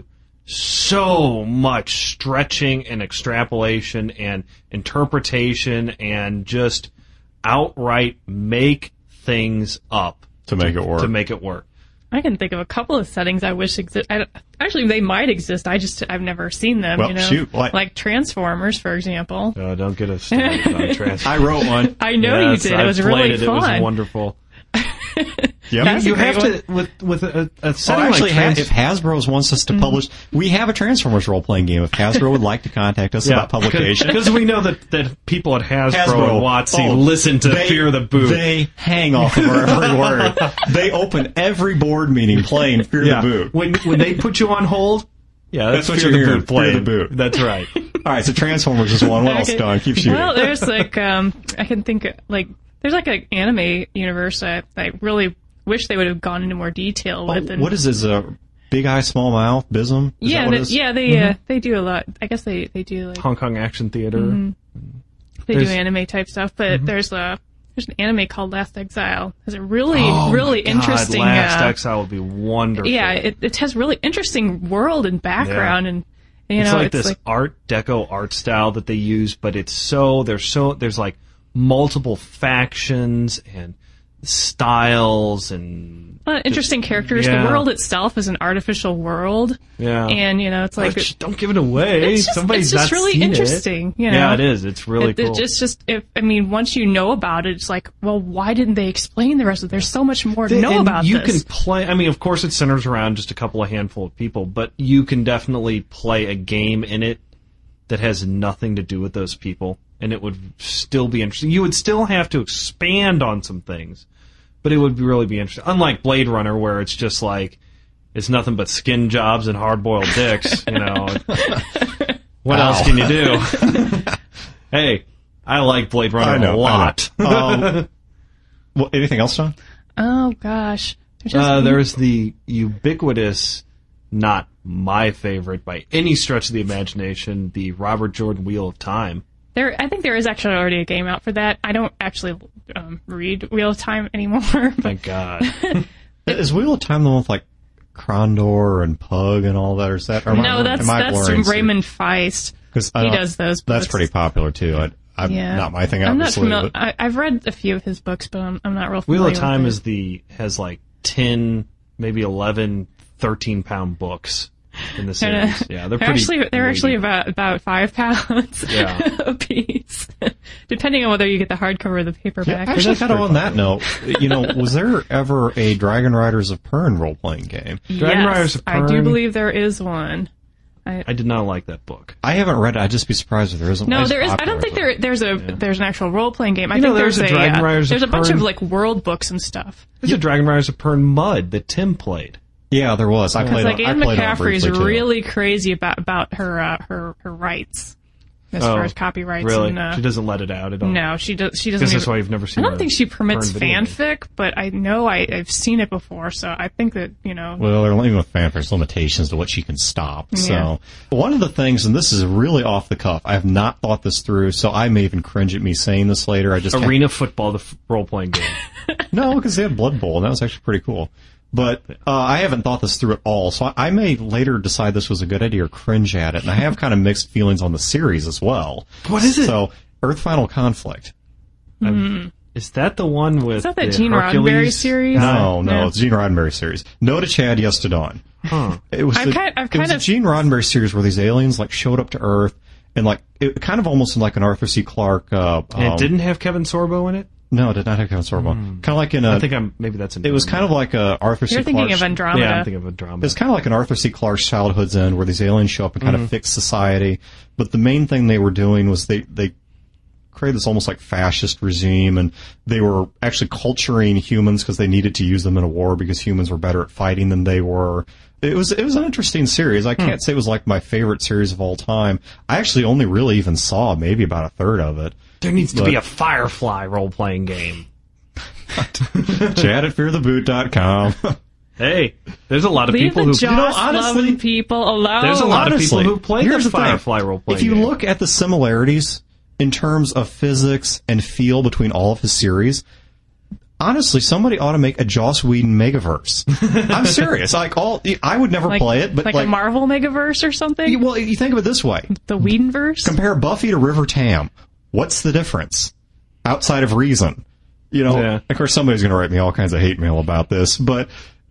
so much stretching and extrapolation and interpretation and just outright make things up To make it work. to make it work. I can think of a couple of settings I wish exist. I don't- Actually, they might exist. I just I've never seen them. Well, you know, shoot, what? like Transformers, for example. Oh, don't get us started on Transformers. I wrote one. I know Yes, you did. It I was played really it. fun. It was wonderful. Yep. That's You a great have one. to with with a, a Oh, setting actually, like ha- Trans- if Hasbro wants us to Mm-hmm. publish, we have a Transformers role-playing game. If Hasbro would like to contact us about publication, because we know that, that people at Hasbro, Hasbro, and WotC oh, listen to they, Fear the Boot. They hang off of our every word. They open every board meeting playing Fear yeah. the Boot. When when they put you on hold, yeah, that's, That's what Fear you're the hearing, Boot playing. Fear the Boot. That's right. All right, so Transformers is one. What else, Okay. Don? Keep shooting. Well, there's like um, I can think of, like there's like an anime universe that I really wish they would have gone into more detail Oh, with. And, what is this? A big eye, small mouth, Bism? Is yeah, that what they, it is? yeah, they uh, they do a lot. I guess they they do like Hong Kong Action Theater. they there's- do anime type stuff. But there's a there's an anime called Last Exile. It's a really Oh really my God, interesting. Last uh, Exile would be wonderful. yeah, it, it has really interesting world and background, and you it's know, like it's this like Art Deco art style that they use, but it's so there's so there's like multiple factions and styles and uh, interesting characters. yeah. The world itself is an artificial world, yeah. and you know, it's like Oh, sh- don't give it away. it's just, Somebody's it's just not really seen interesting. It. You know, Yeah, it is. It's really It, cool. it just, just if I mean, once you know about it, it's like, well, why didn't they explain the rest of it? There's so much more to They- know and about you this. can play. I mean, of course, it centers around just a couple of handful of people, but you can definitely play a game in it that has nothing to do with those people, and it would still be interesting. You would still have to expand on some things, but it would really be interesting. Unlike Blade Runner, where it's just like it's nothing but skin jobs and hard-boiled dicks. You know, what Ow. else can you do? Hey, I like Blade Runner I know, a lot. I know. Um, well, anything else, John? Oh gosh, There's just- Uh, there's the ubiquitous, not my favorite by any stretch of the imagination, the Robert Jordan Wheel of Time. there. I think there is actually already a game out for that. I don't actually um, read Wheel of Time anymore. But Thank God. Is Wheel of Time the one with like Krondor and Pug and all that, or is that? Or am I- no, that's am I that's blurring some- Raymond Feist. 'Cause I He don't- does those That's books. pretty popular too. I, I'm Yeah, not my thing, I'm not obviously. familiar. but- I, I've read a few of his books, but I'm, I'm not real Wheel familiar. of Time with is the has like ten, maybe eleven, thirteen pound books in the They're, series. Yeah, they're they're pretty. actually they're actually weighty. about about five pounds Yeah. a piece, depending on whether you get the hardcover or the Yeah, paperback. actually, that's kind of pretty on that note, you know, was there ever a Dragon Riders of Pern role playing game? Dragon yes, Riders of I do Pern. believe there is one. I did not like that book. I haven't read it. I'd just be surprised if there isn't. No, one. there is. I Popular, don't think but- there there's a there's an actual role playing game. I You think know, there's there's a Dragon uh, Riders there's of a bunch Pern. of like world books and stuff. There's a Dragon Riders of Pern Mud that Tim played. Yeah, there was. I played. It's like on, Anne I played on it McCaffrey's briefly, too. really crazy about about her uh, her her rights as Oh, far as copyrights. Really? And, uh, She doesn't let it out at all. no, she does. She doesn't. Guess that's even- why you've never I seen. don't a think she permits Pern video game. fanfic, but I know I, I've seen it before, so I think that you know. Well, there are even with fanfic, there's limitations to what she can stop. Yeah. So one of the things, and this is really off the cuff, I have not thought this through, so I may even cringe at me saying this later. I just Arena Football, the f- role playing game. no, because they had Blood Bowl, and that was actually pretty cool. But uh, I haven't thought this through at all, so I, I may later decide this was a good idea or cringe at it. And I have kind of mixed feelings on the series as well. What is it? So Earth Final Conflict. Is that the one with Is that that the Gene Hercules Roddenberry series? guy? No, no, no. it's Gene Roddenberry series. No to Chad, yes to Dawn. Huh. It was I've the, kind- I've it was kind a of- Gene Roddenberry series where these aliens like showed up to Earth and like it kind of almost like an Arthur C. Clarke. Uh, And um, it didn't have Kevin Sorbo in it? No, it did not have Kevin Sorbo. Kind of like in a. I think I'm, maybe that's in it was kind of like a Arthur You're C. thinking Clarke's- of Andromeda. Yeah, I'm thinking of a drama. It's kind of like an Arthur C. Clarke's Childhood's End, where these aliens show up and kind Mm-hmm. of fix society. But the main thing they were doing was they they created this almost like fascist regime, and they were actually culturing humans because they needed to use them in a war because humans were better at fighting than they were. It was it was an interesting series. I can't say it was like my favorite series of all time. I actually only really even saw maybe about a third of it. there needs to but- be a Firefly role playing game. Chad at fear the boot dot com. Hey, there's a lot of Leave people the who. Joss You know, honestly, loving people alone. There's a lot of people Honestly, who play the here's the thing. Firefly role playing If you game. look at the similarities in terms of physics and feel between all of his series, honestly, somebody ought to make a Joss Whedon Megaverse. I'm serious. Like all, I would never like, play it, but like, like, a Marvel Megaverse or something. well, you think of it this way: The Whedonverse. compare Buffy to River Tam. What's the difference outside of reason? You know, Yeah. of course, somebody's going to write me all kinds of hate mail about this, but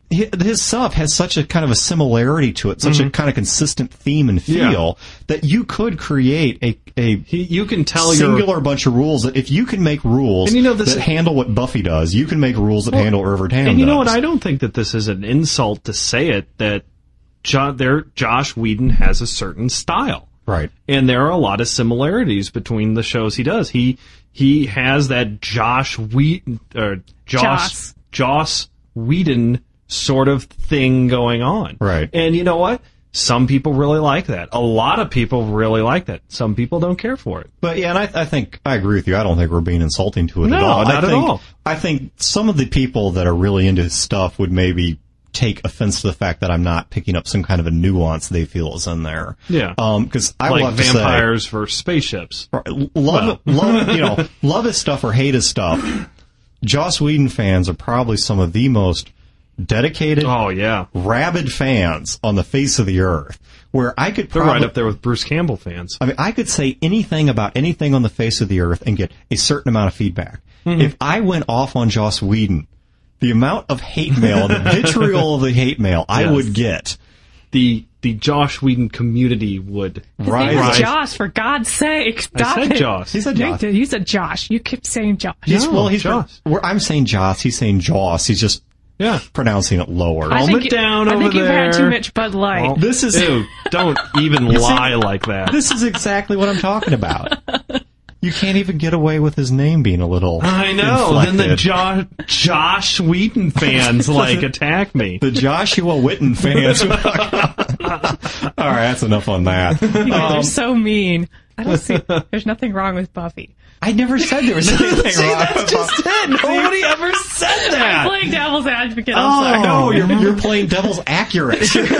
hi- his stuff has such a kind of a similarity to it, such a kind of consistent theme and feel that you could create a a He, you can tell you're singular bunch of rules that if you can make rules And you know, this- that handle what Buffy does, you can make rules that handle Irvin Ham And you know does. what? I don't think that this is an insult to say it, that jo- there, Josh Whedon has a certain style. Right. And there are a lot of similarities between the shows he does. He he has that Josh Whedon, or Josh, Joss. Joss Whedon sort of thing going on. Right. And you know what? Some people really like that. A lot of people really like that. Some people don't care for it. But yeah, and I, I think I agree with you. I don't think we're being insulting to it No, at all. And not I at think, all. I think some of the people that are really into his stuff would maybe take offense to the fact that I'm not picking up some kind of a nuance they feel is in there. Yeah. Um, because I will Like have to say, vampires versus spaceships. love, love, you know, love his stuff or hate his stuff. Joss Whedon fans are probably some of the most dedicated, Oh, yeah. rabid fans on the face of the earth. Where I could They're probably, right up there with Bruce Campbell fans. I mean, I could say anything about anything on the face of the earth and get a certain amount of feedback. Mm-hmm. If I went off on Joss Whedon, the amount of hate mail, the vitriol of the hate mail I Yes. would get. The the Josh Whedon community would His Right. name is Right. Josh, for God's sake. I Stop said it. Joss. He said No, Joss. You said Josh. You kept saying Josh. He's, No, well, he's Joss. where I'm saying Joss, he's saying Joss. He's just Yeah. pronouncing it lower. I Calm think it you- down I over think you've had there. too much Bud Light. Well, This is- Ew, don't even lie like that. This is exactly what I'm talking about. You can't even get away with his name being a little I know. Then the inflected. jo- Josh Whedon fans like attack me. The Joshua Witten fans. All right, that's enough on that. You guys Um, are so mean. I don't see. There's nothing wrong with Buffy. I never said there was anything See, wrong. that's just it. Nobody ever said I'm that. playing devil's advocate. I'm Oh. sorry. No, you're, you're playing devil's accurate.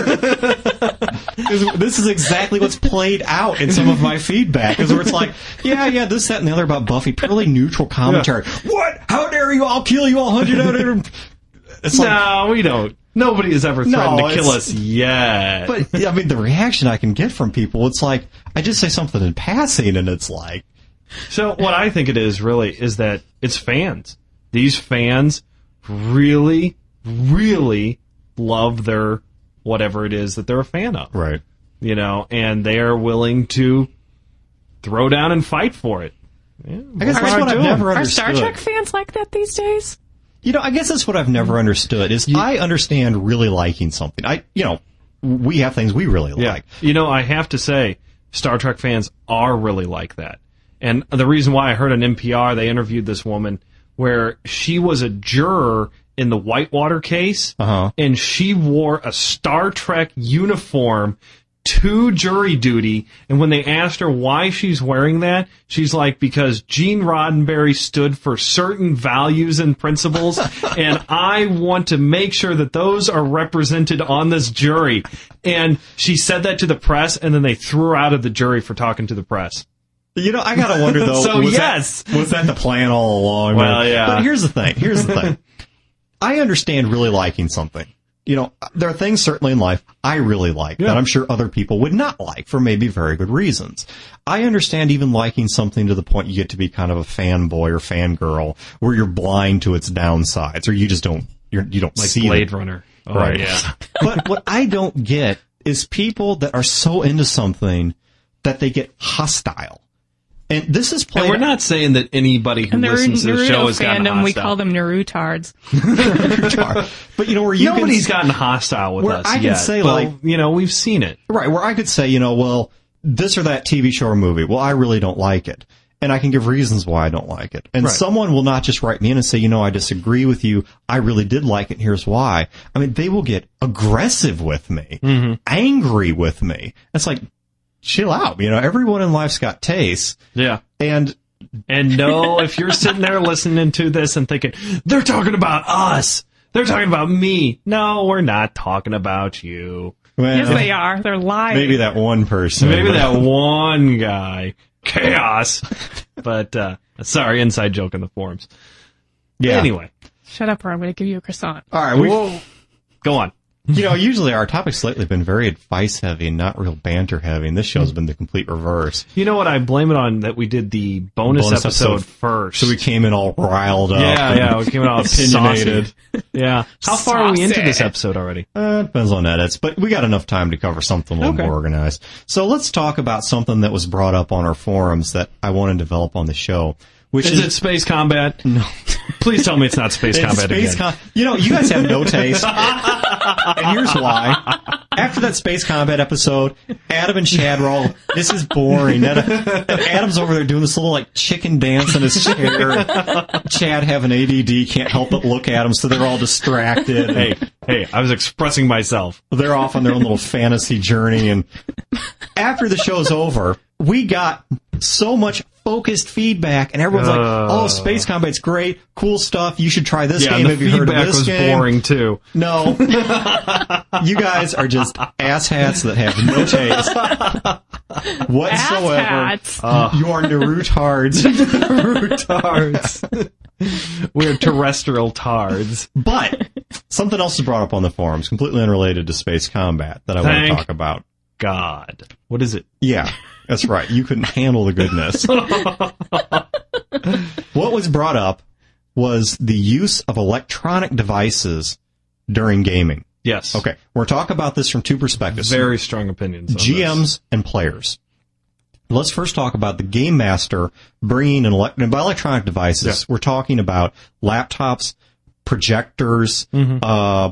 this this is exactly what's played out in some of my feedback, is where it's like, yeah, yeah, this, that, and the other about Buffy, purely neutral commentary. What? How dare you? I'll kill you. I'll hunt you down. It's like, No, we don't. Nobody has ever threatened No, to kill it's- us yet. but I mean, the reaction I can get from people, it's like I just say something in passing, and it's like, So what I think it is really is that it's fans. These fans really, really love their whatever it is that they're a fan of. right. You know, and they are willing to throw down and fight for it. Yeah, I guess that's are what I've doing. never Are understood. Star Trek fans like that these days? You know, I guess that's what I've never understood is I understand really liking something. I, you know, we have things we really Yeah. like. You know, I have to say, Star Trek fans are really like that. And the reason why I heard on N P R, they interviewed this woman where she was a juror in the Whitewater case, Uh-huh. and she wore a Star Trek uniform to jury duty. And when they asked her why she's wearing that, she's like, because Gene Roddenberry stood for certain values and principles, and I want to make sure that those are represented on this jury. And she said that to the press, and then they threw her out of the jury for talking to the press. You know, I gotta wonder though. So, was yes. that, was that the plan all along? Well, man? yeah. But here's the thing. Here's the thing. I understand really liking something. You know, there are things certainly in life I really like Yeah. that I'm sure other people would not like for maybe very good reasons. I understand even liking something to the point you get to be kind of a fanboy or fangirl where you're blind to its downsides or you just don't you're, you don't Like see Blade them. Runner. Oh, Right. yeah. But what I don't get is people that are so into something that they get hostile. And this is played And we're not saying that anybody who In the listens to the Naruto show has gotten fandom, we hostile. call them Narutards. but you know where you Nobody's can, gotten hostile with where us I can yet. say, but, like- you know, we've seen it. right, where I could say, you know, well, this or that T V show or movie, well, I really don't like it. And I can give reasons why I don't like it. And Right. someone will not just write me in and say, you know, I disagree with you. I really did like it. And here's why. I mean, they will get aggressive with me, Mm-hmm. angry with me. It's like, chill out. You know, everyone in life's got tastes. Yeah. And And no, if you're sitting there listening to this and thinking, they're talking about us, they're talking about me. No, we're not talking about you. well, Yes, they are. They're lying. maybe that one person. Maybe that one guy. Chaos. But, uh, sorry, inside joke in the forums. Yeah. Anyway. Shut up, or I'm going to give you a croissant. All right. We, Whoa. Go on. You know, usually our topics lately have been very advice heavy and not real banter heavy, and this show's been the complete reverse. You know what? I blame it on that we did the bonus, Bonus episode, episode. first. So we came in all riled up. yeah, and yeah, we came in all opinionated. saucy. Yeah. How far are we into this Saucy. episode already? Uh, depends on edits, but we got enough time to cover something a little Okay. more organized. So let's talk about something that was brought up on our forums that I want to develop on the show. Which Is is it space combat? No. Please tell me it's not space It's combat space again. com- you know, you guys have no taste. And here's why. After that Space Combat episode, Adam and Chad were all, this is boring. And Adam's over there doing this little, like, chicken dance in his chair. Chad having A D D, can't help but look at him, so they're all distracted. Hey, hey, I was expressing myself. They're off on their own little fantasy journey. And after the show's over, we got so much focused feedback, and everyone's like, Uh. oh, Space Combat's great, cool stuff, you should try this Yeah, game. the Have you heard of feedback this was game? boring too. No. You guys are just asshats that have no taste whatsoever. Asshats. Uh, you are Narutards. Retards. We're terrestrial tards. But something else is brought up on the forums, completely unrelated to Space Combat, that I want Thank to talk about. God. What is it? Yeah, that's right. You couldn't handle the goodness. What was brought up was the use of electronic devices during gaming. Yes. Okay, we're talking about this from two perspectives. Very strong opinions on G Ms this. and players. Let's first talk about the Game Master bringing an elect- and by electronic devices, Yeah. we're talking about laptops, projectors, Mm-hmm. uh,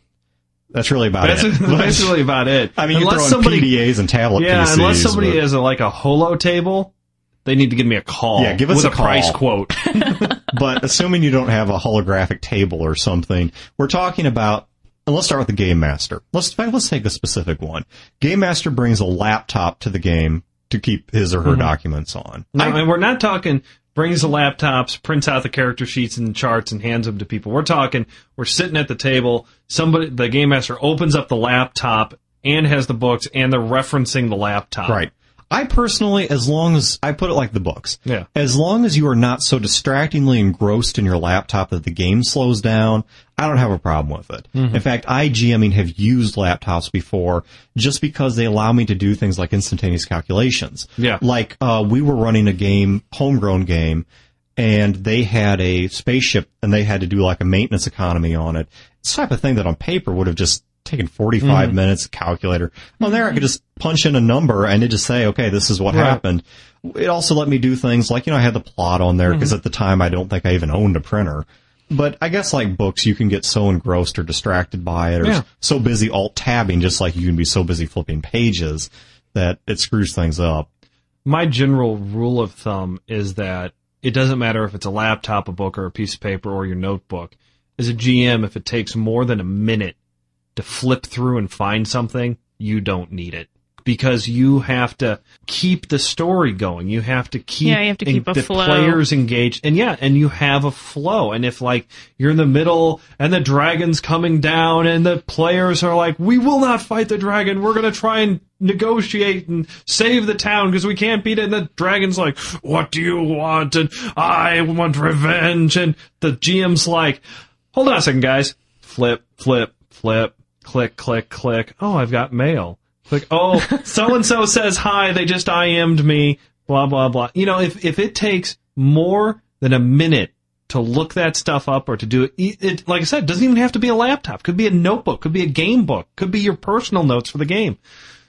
that's really about That's, it. that's really about it. I mean, unless you're throwing somebody, P D As and tablet yeah, P Cs. unless somebody but- has a, like a holo table, they need to give me a call. Yeah, give us with a a, price call. quote. But assuming you don't have a holographic table or something, we're talking about, and let's start with the Game Master. Let's, in fact, let's take a specific one. Game Master brings a laptop to the game to keep his or her Mm-hmm. documents on. No, I- and we're not talking brings the laptops, prints out the character sheets and charts, and hands them to people. We're talking we're sitting at the table. Somebody, the game master, opens up the laptop and has the books, and they're referencing the laptop. Right. I personally, as long as, I put it like the books. Yeah. As long as you are not so distractingly engrossed in your laptop that the game slows down, I don't have a problem with it. Mm-hmm. In fact, I, GMing, have used laptops before just because they allow me to do things like instantaneous calculations. Yeah. Like, uh, we were running a game, homegrown game, and they had a spaceship, and they had to do like a maintenance economy on it. It's the type of thing that on paper would have just taken forty-five Mm-hmm. minutes, calculator. On there, I could just punch in a number and it just say, okay, this is what Right. happened. It also let me do things like, you know, I had the plot on there because Mm-hmm. at the time I don't think I even owned a printer. But I guess like books, you can get so engrossed or distracted by it or Yeah. so busy alt-tabbing, just like you can be so busy flipping pages that it screws things up. My general rule of thumb is that it doesn't matter if it's a laptop, a book, or a piece of paper, or your notebook. As a G M, if it takes more than a minute to flip through and find something, you don't need it. Because you have to keep the story going. You have to keep, Yeah, you have to keep en- a the flow. players engaged. And yeah, and you have a flow. And if like you're in the middle and the dragon's coming down and the players are like, we will not fight the dragon. We're going to try and negotiate and save the town because we can't beat it. And the dragon's like, what do you want? And I want revenge. And the G M's like, hold on a second, guys. Flip, flip, flip, click, click, click. Oh, I've got mail. Click, oh, so-and-so says hi, they just I M'd me, blah, blah, blah. You know, if, if it takes more than a minute to look that stuff up or to do it, it, like I said, it doesn't even have to be a laptop. Could be a notebook, could be a game book, could be your personal notes for the game.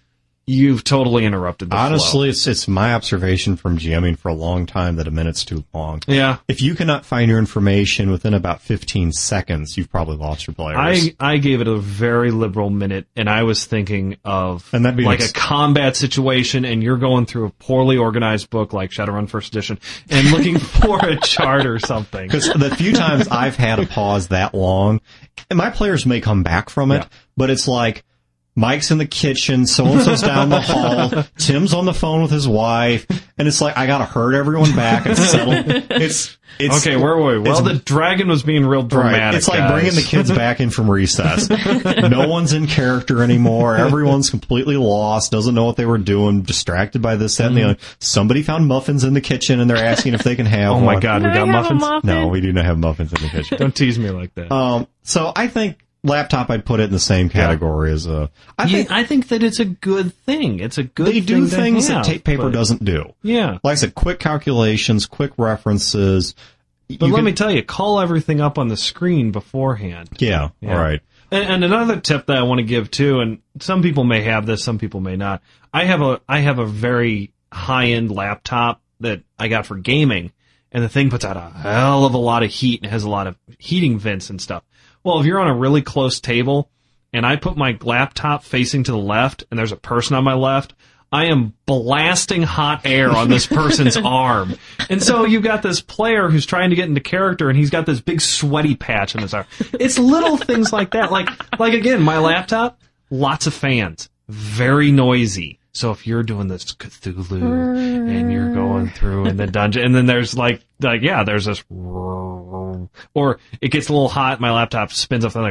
You've totally interrupted the Honestly, flow. it's it's my observation from GMing for a long time that a minute's too long. Yeah. If you cannot find your information within about fifteen seconds, you've probably lost your players. I, I gave it a very liberal minute, and I was thinking of And that'd be like ex- a combat situation, and you're going through a poorly organized book like Shadowrun First Edition and looking for a chart or something. Because the few times I've had a pause that long, and my players may come back from it, Yeah. but it's like, Mike's in the kitchen, so-and-so's down the hall, Tim's on the phone with his wife, and it's like, I gotta herd everyone back and settle. It's, it's, Okay, where were we? Well, the dragon was being real dramatic. right. It's like guys. bringing the kids back in from recess. No one's in character anymore. Everyone's completely lost, doesn't know what they were doing, distracted by this, that, and the other. Somebody found muffins in the kitchen, and they're asking if they can have Oh one. my God, we Can I got have a muffins. muffin? No, we do not have muffins in the kitchen. Don't tease me like that. Um, so I think laptop, I'd put it in the same category yeah. as a. I yeah, think I think that it's a good thing. It's a good. They thing do things have, that tape paper but, doesn't do. Yeah, like I said, quick calculations, quick references. But you let can, me tell you, call everything up on the screen beforehand. Yeah, yeah. all right. And, and another tip that I want to give too, and some people may have this, some people may not. I have a I have a very high end laptop that I got for gaming, and the thing puts out a hell of a lot of heat and has a lot of heating vents and stuff. Well, if you're on a really close table, and I put my laptop facing to the left, and there's a person on my left, I am blasting hot air on this person's arm. And so you've got this player who's trying to get into character, and he's got this big sweaty patch on his arm. It's little things like that. Like, like again, my laptop, lots of fans, very noisy. So if you're doing this Cthulhu and you're going through in the dungeon, and then there's like, like yeah, there's this, or it gets a little hot, my laptop spins up, and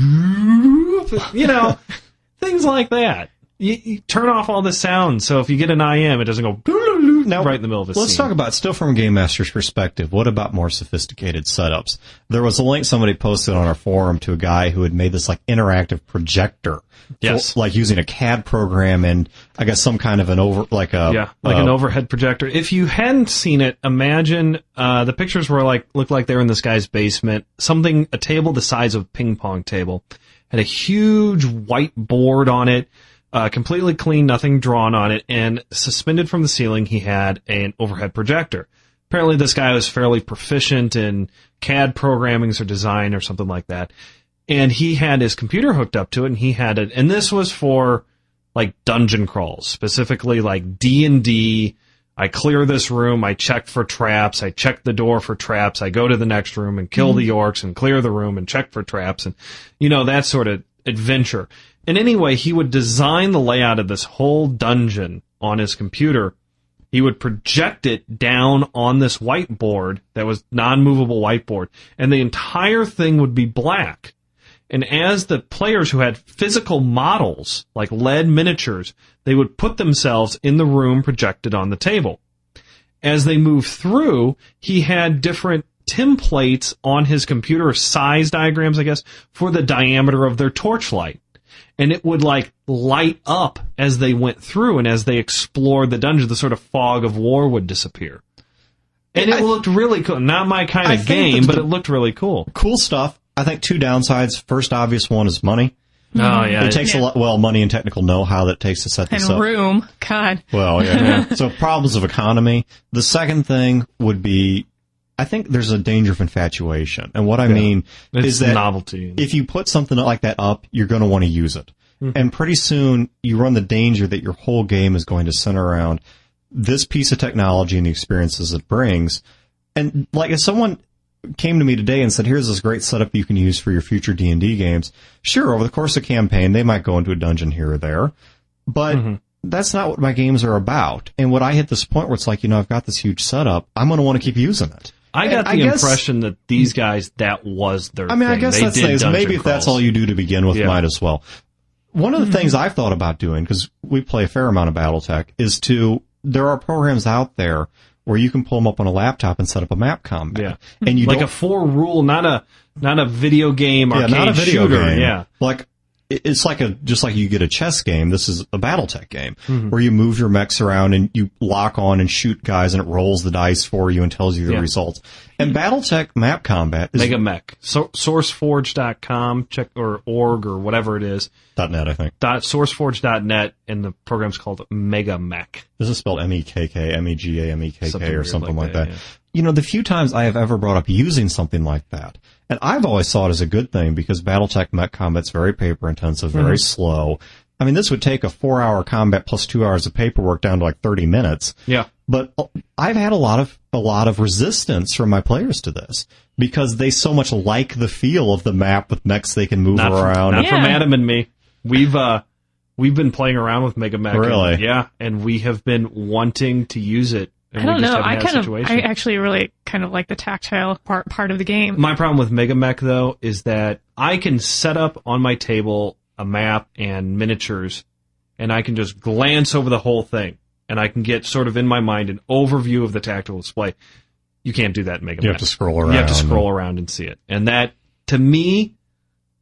like, you know, things like that. You, you turn off all the sound, so if you get an I M, it doesn't go now, right in the middle of a let's scene. talk about, still from a Game Master's perspective, what about more sophisticated setups? There was a link somebody posted on our forum to a guy who had made this like interactive projector. Yes. For, like using a C A D program and I guess some kind of an over, like a... Yeah, like uh, an overhead projector. If you hadn't seen it, imagine, uh, the pictures were like, looked like they were in this guy's basement. Something, a table the size of a ping pong table. Had a huge white board on it. Uh, completely clean, nothing drawn on it, and suspended from the ceiling, he had an overhead projector. Apparently this guy was fairly proficient in C A D programming or design or something like that. And he had his computer hooked up to it, and he had it, and this was for, like, dungeon crawls, specifically, like, D and D. I clear this room, I check for traps, I check the door for traps, I go to the next room and kill mm-hmm. the orcs and clear the room and check for traps, and, you know, that sort of adventure. And anyway, he would design the layout of this whole dungeon on his computer. He would project it down on this whiteboard that was non-movable whiteboard, and the entire thing would be black. And as the players who had physical models, like lead miniatures, they would put themselves in the room projected on the table. As they moved through, he had different templates on his computer, size diagrams, I guess, for the diameter of their torchlight. And it would, like, light up as they went through, and as they explored the dungeon, the sort of fog of war would disappear. And it I, looked really cool. Not my kind of game, but it looked really cool. Cool stuff. I think two downsides. First obvious one is money. Oh, yeah. It takes yeah. a lot, well, money and technical know-how that it takes to set this and up. And room. God. Well, yeah. So problems of economy. The second thing would be, I think there's a danger of infatuation. And what I yeah. mean it's is that novelty. If you put something like that up, you're going to want to use it. Mm-hmm. And pretty soon you run the danger that your whole game is going to center around this piece of technology and the experiences it brings. And like if someone came to me today and said, here's this great setup you can use for your future D and D games, sure, over the course of a campaign, they might go into a dungeon here or there. But mm-hmm. that's not what my games are about. And when I hit this point where it's like, you know, I've got this huge setup, I'm going to want to keep using it. I got the I guess, impression that these guys, that was their I mean, thing. I guess they that's did nice. Maybe if crawls. that's all you do to begin with, yeah. might as well. One of the mm-hmm. things I've thought about doing, because we play a fair amount of BattleTech, is to, there are programs out there where you can pull them up on a laptop and set up a map combat. Yeah. And you like don't, a four rule, not a, not a video game yeah, arcade not a video shooter. game. Yeah. Like, it's like a, just like you get a chess game, this is a BattleTech game, mm-hmm. where you move your mechs around and you lock on and shoot guys and it rolls the dice for you and tells you the yeah. results. And BattleTech map combat is... Mega Mech. So, sourceforge dot com, check, or org, or whatever it is. .net, I think. Dot, sourceforge dot net, and the program's called Mega Mech. This is spelled M E K K, M E G A M E K K, something or something like, like that. that. Yeah. You know, the few times I have ever brought up using something like that, and I've always thought it as a good thing because BattleTech mech combat's very paper intensive, very mm-hmm. slow. I mean, this would take a four hour combat plus two hours of paperwork down to like thirty minutes. Yeah. But I've had a lot of, a lot of resistance from my players to this because they so much like the feel of the map with mechs they can move not around. From, not yeah. from Adam and me. We've, uh, we've been playing around with Mega Mech. Really? And, yeah. And we have been wanting to use it. And I don't we just know. I kind of, I situation. actually really kind of like the tactile part part of the game. My problem with Mega Mech, though, is that I can set up on my table a map and miniatures, and I can just glance over the whole thing, and I can get sort of in my mind an overview of the tactical display. You can't do that in Mega Mech. You have to scroll around. You have to scroll around and see it. And that, to me,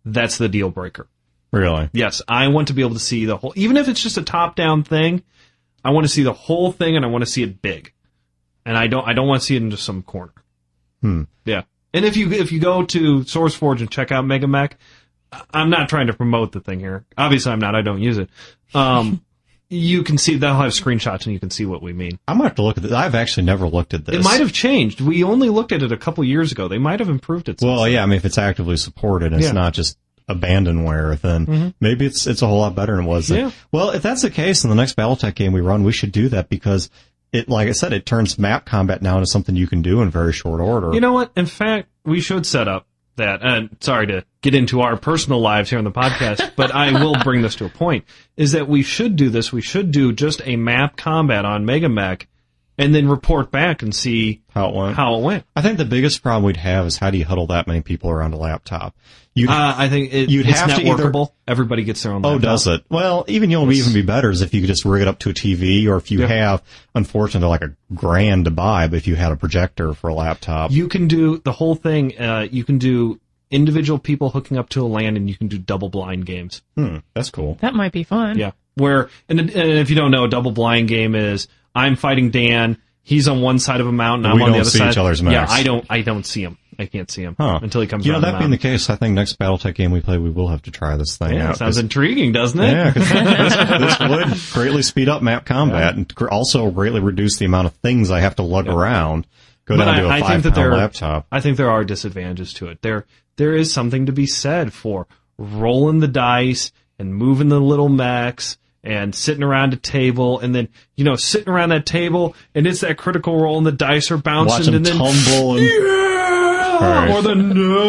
that's the deal breaker. Really? Yes, I want to be able to see the whole, even if it's just a top-down thing, I want to see the whole thing and I want to see it big. And I don't I don't want to see it in just some corner. Hmm. Yeah. And if you if you go to SourceForge and check out MegaMech, I'm not trying to promote the thing here. Obviously I'm not, I don't use it. Um you can see, they'll have screenshots and you can see what we mean. I'm gonna have to look at this. I've actually never looked at this. It might have changed. We only looked at it a couple years ago. They might have improved it. Well, yeah, I mean if it's actively supported and Yeah. it's not just abandonware, then mm-hmm. maybe it's it's a whole lot better than it was. Yeah. Well, if that's the case, in the next BattleTech game we run, we should do that because it, like I said, it turns map combat now into something you can do in very short order. You know what? In fact, we should set up that. And sorry to get into our personal lives here on the podcast, but I will bring this to a point. Is that we should do this? We should do just a map combat on MegaMech, and then report back and see how it went. How it went. I think the biggest problem we'd have is how do you huddle that many people around a laptop? You'd, uh, I think it, you'd it's have to networkable. Either, Everybody gets their own laptop. Oh, does it? Well, even you'll yes. even be better is if you could just rig it up to a T V, or if you yeah. have, unfortunately, like a grand to buy, but if you had a projector for a laptop. You can do the whole thing. Uh, you can do individual people hooking up to a LAN, and you can do double blind games. Hmm, that's cool. That might be fun. Yeah. Where, and, and if you don't know, a double blind game is I'm fighting Dan. He's on one side of a mountain. I'm we on the other see side. Each other's maps. Yeah, I don't. I don't see him. I can't see him huh. until he comes. You know, around that the being the case, I think next BattleTech game we play, we will have to try this thing yeah, out. Sounds intriguing, doesn't it? Yeah, because this, this would greatly speed up map combat yeah. and also greatly reduce the amount of things I have to lug yeah. around. Go but down I, to a I five think that pound there, laptop. I think there are disadvantages to it. There, there is something to be said for rolling the dice and moving the little mechs. And sitting around a table, and then, you know, sitting around that table, and it's that critical roll, and the dice are bouncing, Watch them and then tumble, and yeah, right. or the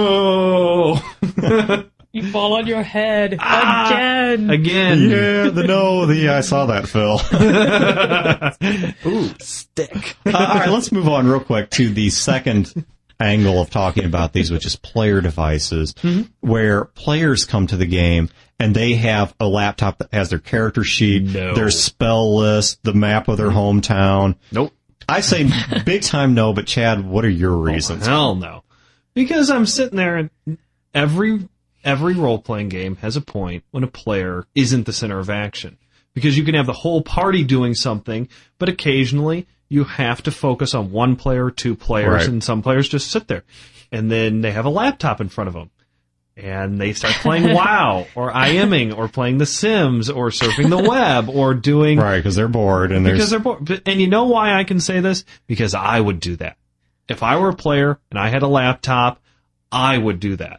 no. You fall on your head ah, again. Again. Yeah, the no, the yeah, I saw that, Phil. Ooh, stick. Uh, all right, let's move on real quick to the second angle of talking about these, which is player devices, mm-hmm. where players come to the game and they have a laptop that has their character sheet, no. their spell list, the map of their hometown. Nope. I say big time no, but Chad, what are your reasons? Oh, hell no. Because I'm sitting there and every every role-playing game has a point when a player isn't the center of action. Because you can have the whole party doing something, but occasionally you have to focus on one player or two players, right. and some players just sit there. And then they have a laptop in front of them. And they start playing WoW, or IMing, or playing The Sims, or surfing the web, or doing... Right, because they're bored. and Because there's... they're bored. And you know why I can say this? Because I would do that. If I were a player, and I had a laptop, I would do that.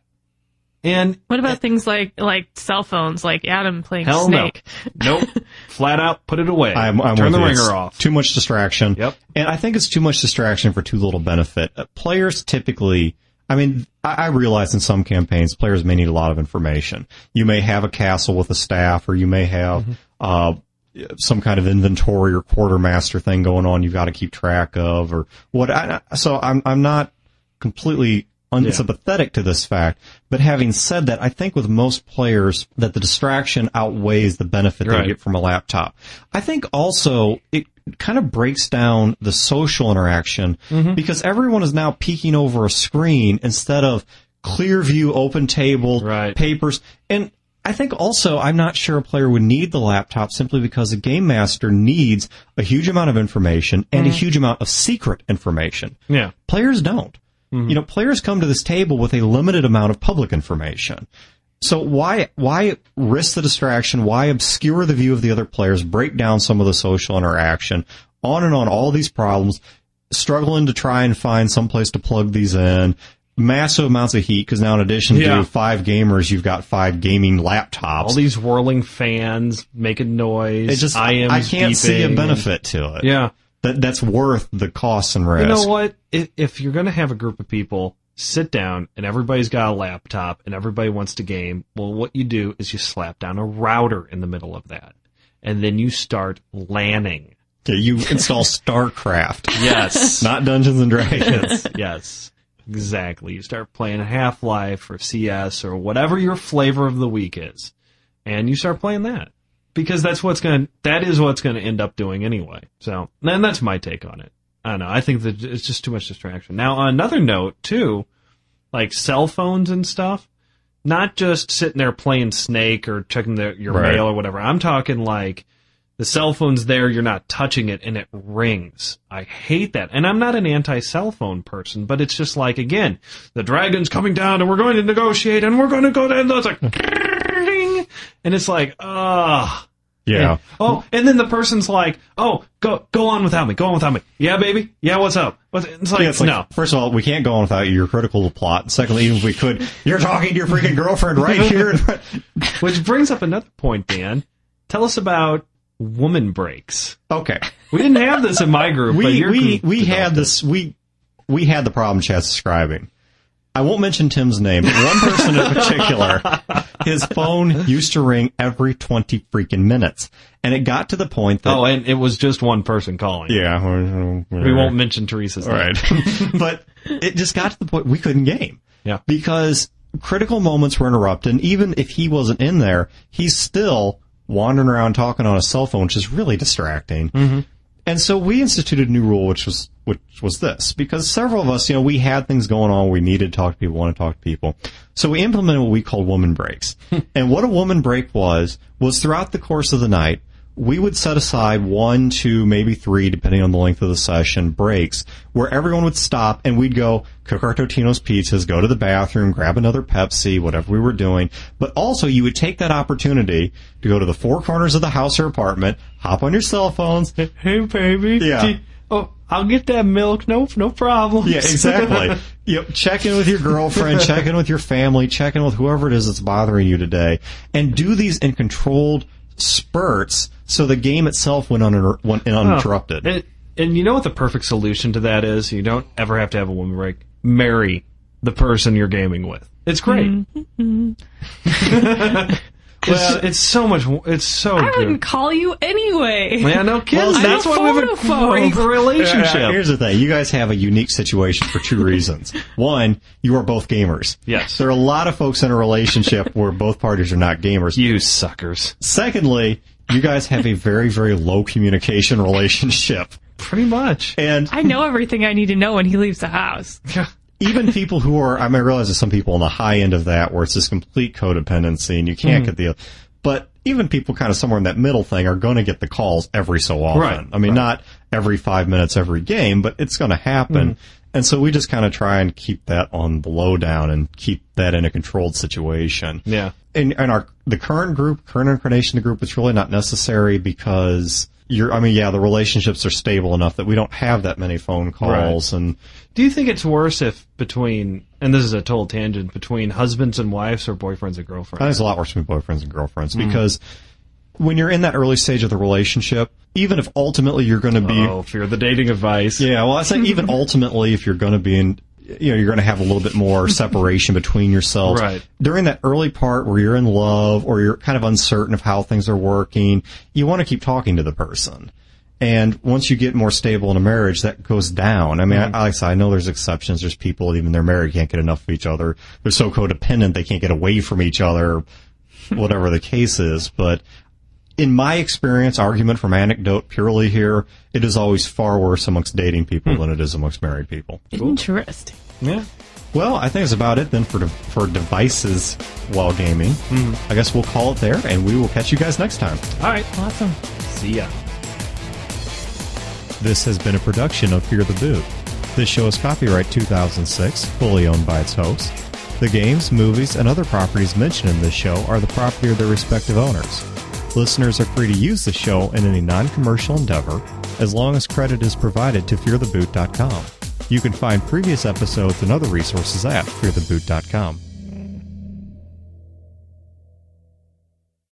And what about things like like cell phones, like Adam playing hell Snake? No. Nope. Flat out, put it away. I'm, I'm Turn the you. ringer it's off. Too much distraction. Yep. And I think it's too much distraction for too little benefit. Uh, players typically... I mean, I, I realize in some campaigns, players may need a lot of information. You may have a castle with a staff, or you may have mm-hmm. uh some kind of inventory or quartermaster thing going on you've got to keep track of, or what. I, so I'm I'm not completely unsympathetic yeah. to this fact, but having said that, I think with most players that the distraction outweighs the benefit right. they get from a laptop. I think also it kind of breaks down the social interaction mm-hmm. because everyone is now peeking over a screen instead of clear view, open table, right. papers. And I think also I'm not sure a player would need the laptop simply because a game master needs a huge amount of information and mm-hmm. a huge amount of secret information. Yeah. Players don't. Mm-hmm. You know, players come to this table with a limited amount of public information. So why why risk the distraction? Why obscure the view of the other players? Break down some of the social interaction. On and on, all these problems. Struggling to try and find some place to plug these in. Massive amounts of heat because now, in addition yeah. to five gamers, you've got five gaming laptops. All these whirling fans making noise. It just I am. I can't see a benefit to it. Yeah, that that's worth the costs and risk. You know what? If, if you're going to have a group of people sit down and everybody's got a laptop and everybody wants to game, well, what you do is you slap down a router in the middle of that, and then you start LANing. Okay, you install StarCraft. Yes, not Dungeons and Dragons. Yes. Exactly. You start playing Half-Life or C S or whatever your flavor of the week is, and you start playing that because that's what's going. That is what's going to end up doing anyway. So, and that's my take on it. I don't know. I think that it's just too much distraction. Now, on another note, too, like cell phones and stuff. not just sitting there playing Snake or checking the, your Right. mail or whatever. I'm talking like the cell phone's there, you're not touching it, and it rings. I hate that. And I'm not an anti-cell phone person, but it's just like, again, the dragon's coming down and we're going to negotiate and we're going to go down. It's like, and it's like, ugh. Yeah. And, oh, and then the person's like, "Oh, go go on without me. Go on without me. Yeah, baby. Yeah, what's up?" What's, it's like, Yeah, it's like, no. first of all, we can't go on without you. You're critical of the plot. And secondly, even if we could, you're talking to your freaking girlfriend right here. Which brings up another point, Dan. Tell us about woman breaks. Okay. We didn't have this in my group, but We your we group we developed had it. this we we had the problem Chad's describing. I won't mention Tim's name, but one person in particular, his phone used to ring every twenty freaking minutes. And it got to the point that... Oh, and it was just one person calling. Yeah. We won't mention Teresa's All name. right. But it just got to the point we couldn't game. Yeah. Because critical moments were interrupted, and even if he wasn't in there, he's still wandering around talking on a cell phone, which is really distracting. Mm-hmm. And so we instituted a new rule, which was which was this, because several of us, you know, we had things going on, we needed to talk to people, want to talk to people. So we implemented what we called woman breaks. And what a woman break was, was throughout the course of the night, we would set aside one, two, maybe three, depending on the length of the session, breaks, where everyone would stop and we'd go cook our Totino's pizzas, go to the bathroom, grab another Pepsi, whatever we were doing. But also you would take that opportunity to go to the four corners of the house or apartment, hop on your cell phones. Hey, baby. Yeah. Gee, oh, I'll get that milk. No, no problem. Yeah, exactly. You know, check in with your girlfriend, check in with your family, check in with whoever it is that's bothering you today, and do these in controlled spurts so the game itself went, uninter- went uninterrupted. And, and you know what the perfect solution to that is? You don't ever have to have a woman break. Marry the person you're gaming with. It's great. Mm-hmm. Well, it's so much. It's so I good. wouldn't call you anyway. Yeah, no kidding. Well, That's I'm why we have a phonophobe. great relationship. Uh, here's the thing. You guys have a unique situation for two reasons. One, you are both gamers. Yes. There are a lot of folks in a relationship where both parties are not gamers. You suckers. Secondly, you guys have a very, very low communication relationship. Pretty much. And I know everything I need to know when he leaves the house. even people who are, I mean, I realize there's some people on the high end of that where it's this complete codependency and you can't Mm. get the, but even people kind of somewhere in that middle thing are going to get the calls every so often. Right, I mean, right. not every five minutes, every game, but it's going to happen. Mm. And so we just kind of try and keep that on the lowdown and keep that in a controlled situation. Yeah. In, in our, the current group, current incarnation of the group, it's really not necessary because you're, I mean, yeah, the relationships are stable enough that we don't have that many phone calls. And Do you think it's worse if between, and this is a total tangent, between husbands and wives or boyfriends and I think girlfriends? it's a lot worse between boyfriends and girlfriends because when you're in that early stage of the relationship, even if ultimately you're going to be, Oh, fear the dating advice. yeah, well, I say even ultimately if you're going to be in, you know, you're going to have a little bit more separation between yourselves. Right. During that early part where you're in love or you're kind of uncertain of how things are working, you want to keep talking to the person. And once you get more stable in a marriage, that goes down. I mean, I, like I said, I know there's exceptions. There's people, even they're married, can't get enough of each other. They're so codependent, they can't get away from each other, whatever the case is. But in my experience, argument from anecdote purely here, it is always far worse amongst dating people than it is amongst married people. Interesting. Yeah. Well, I think that's about it then for de- for devices while gaming. I guess we'll call it there, and we will catch you guys next time. All right. Awesome. See ya. This has been a production of Fear the Boot. This show is copyright two thousand six, fully owned by its host. The games, movies, and other properties mentioned in this show are the property of their respective owners. Listeners are free to use the show in any non-commercial endeavor, as long as credit is provided to fear the boot dot com. You can find previous episodes and other resources at fear the boot dot com.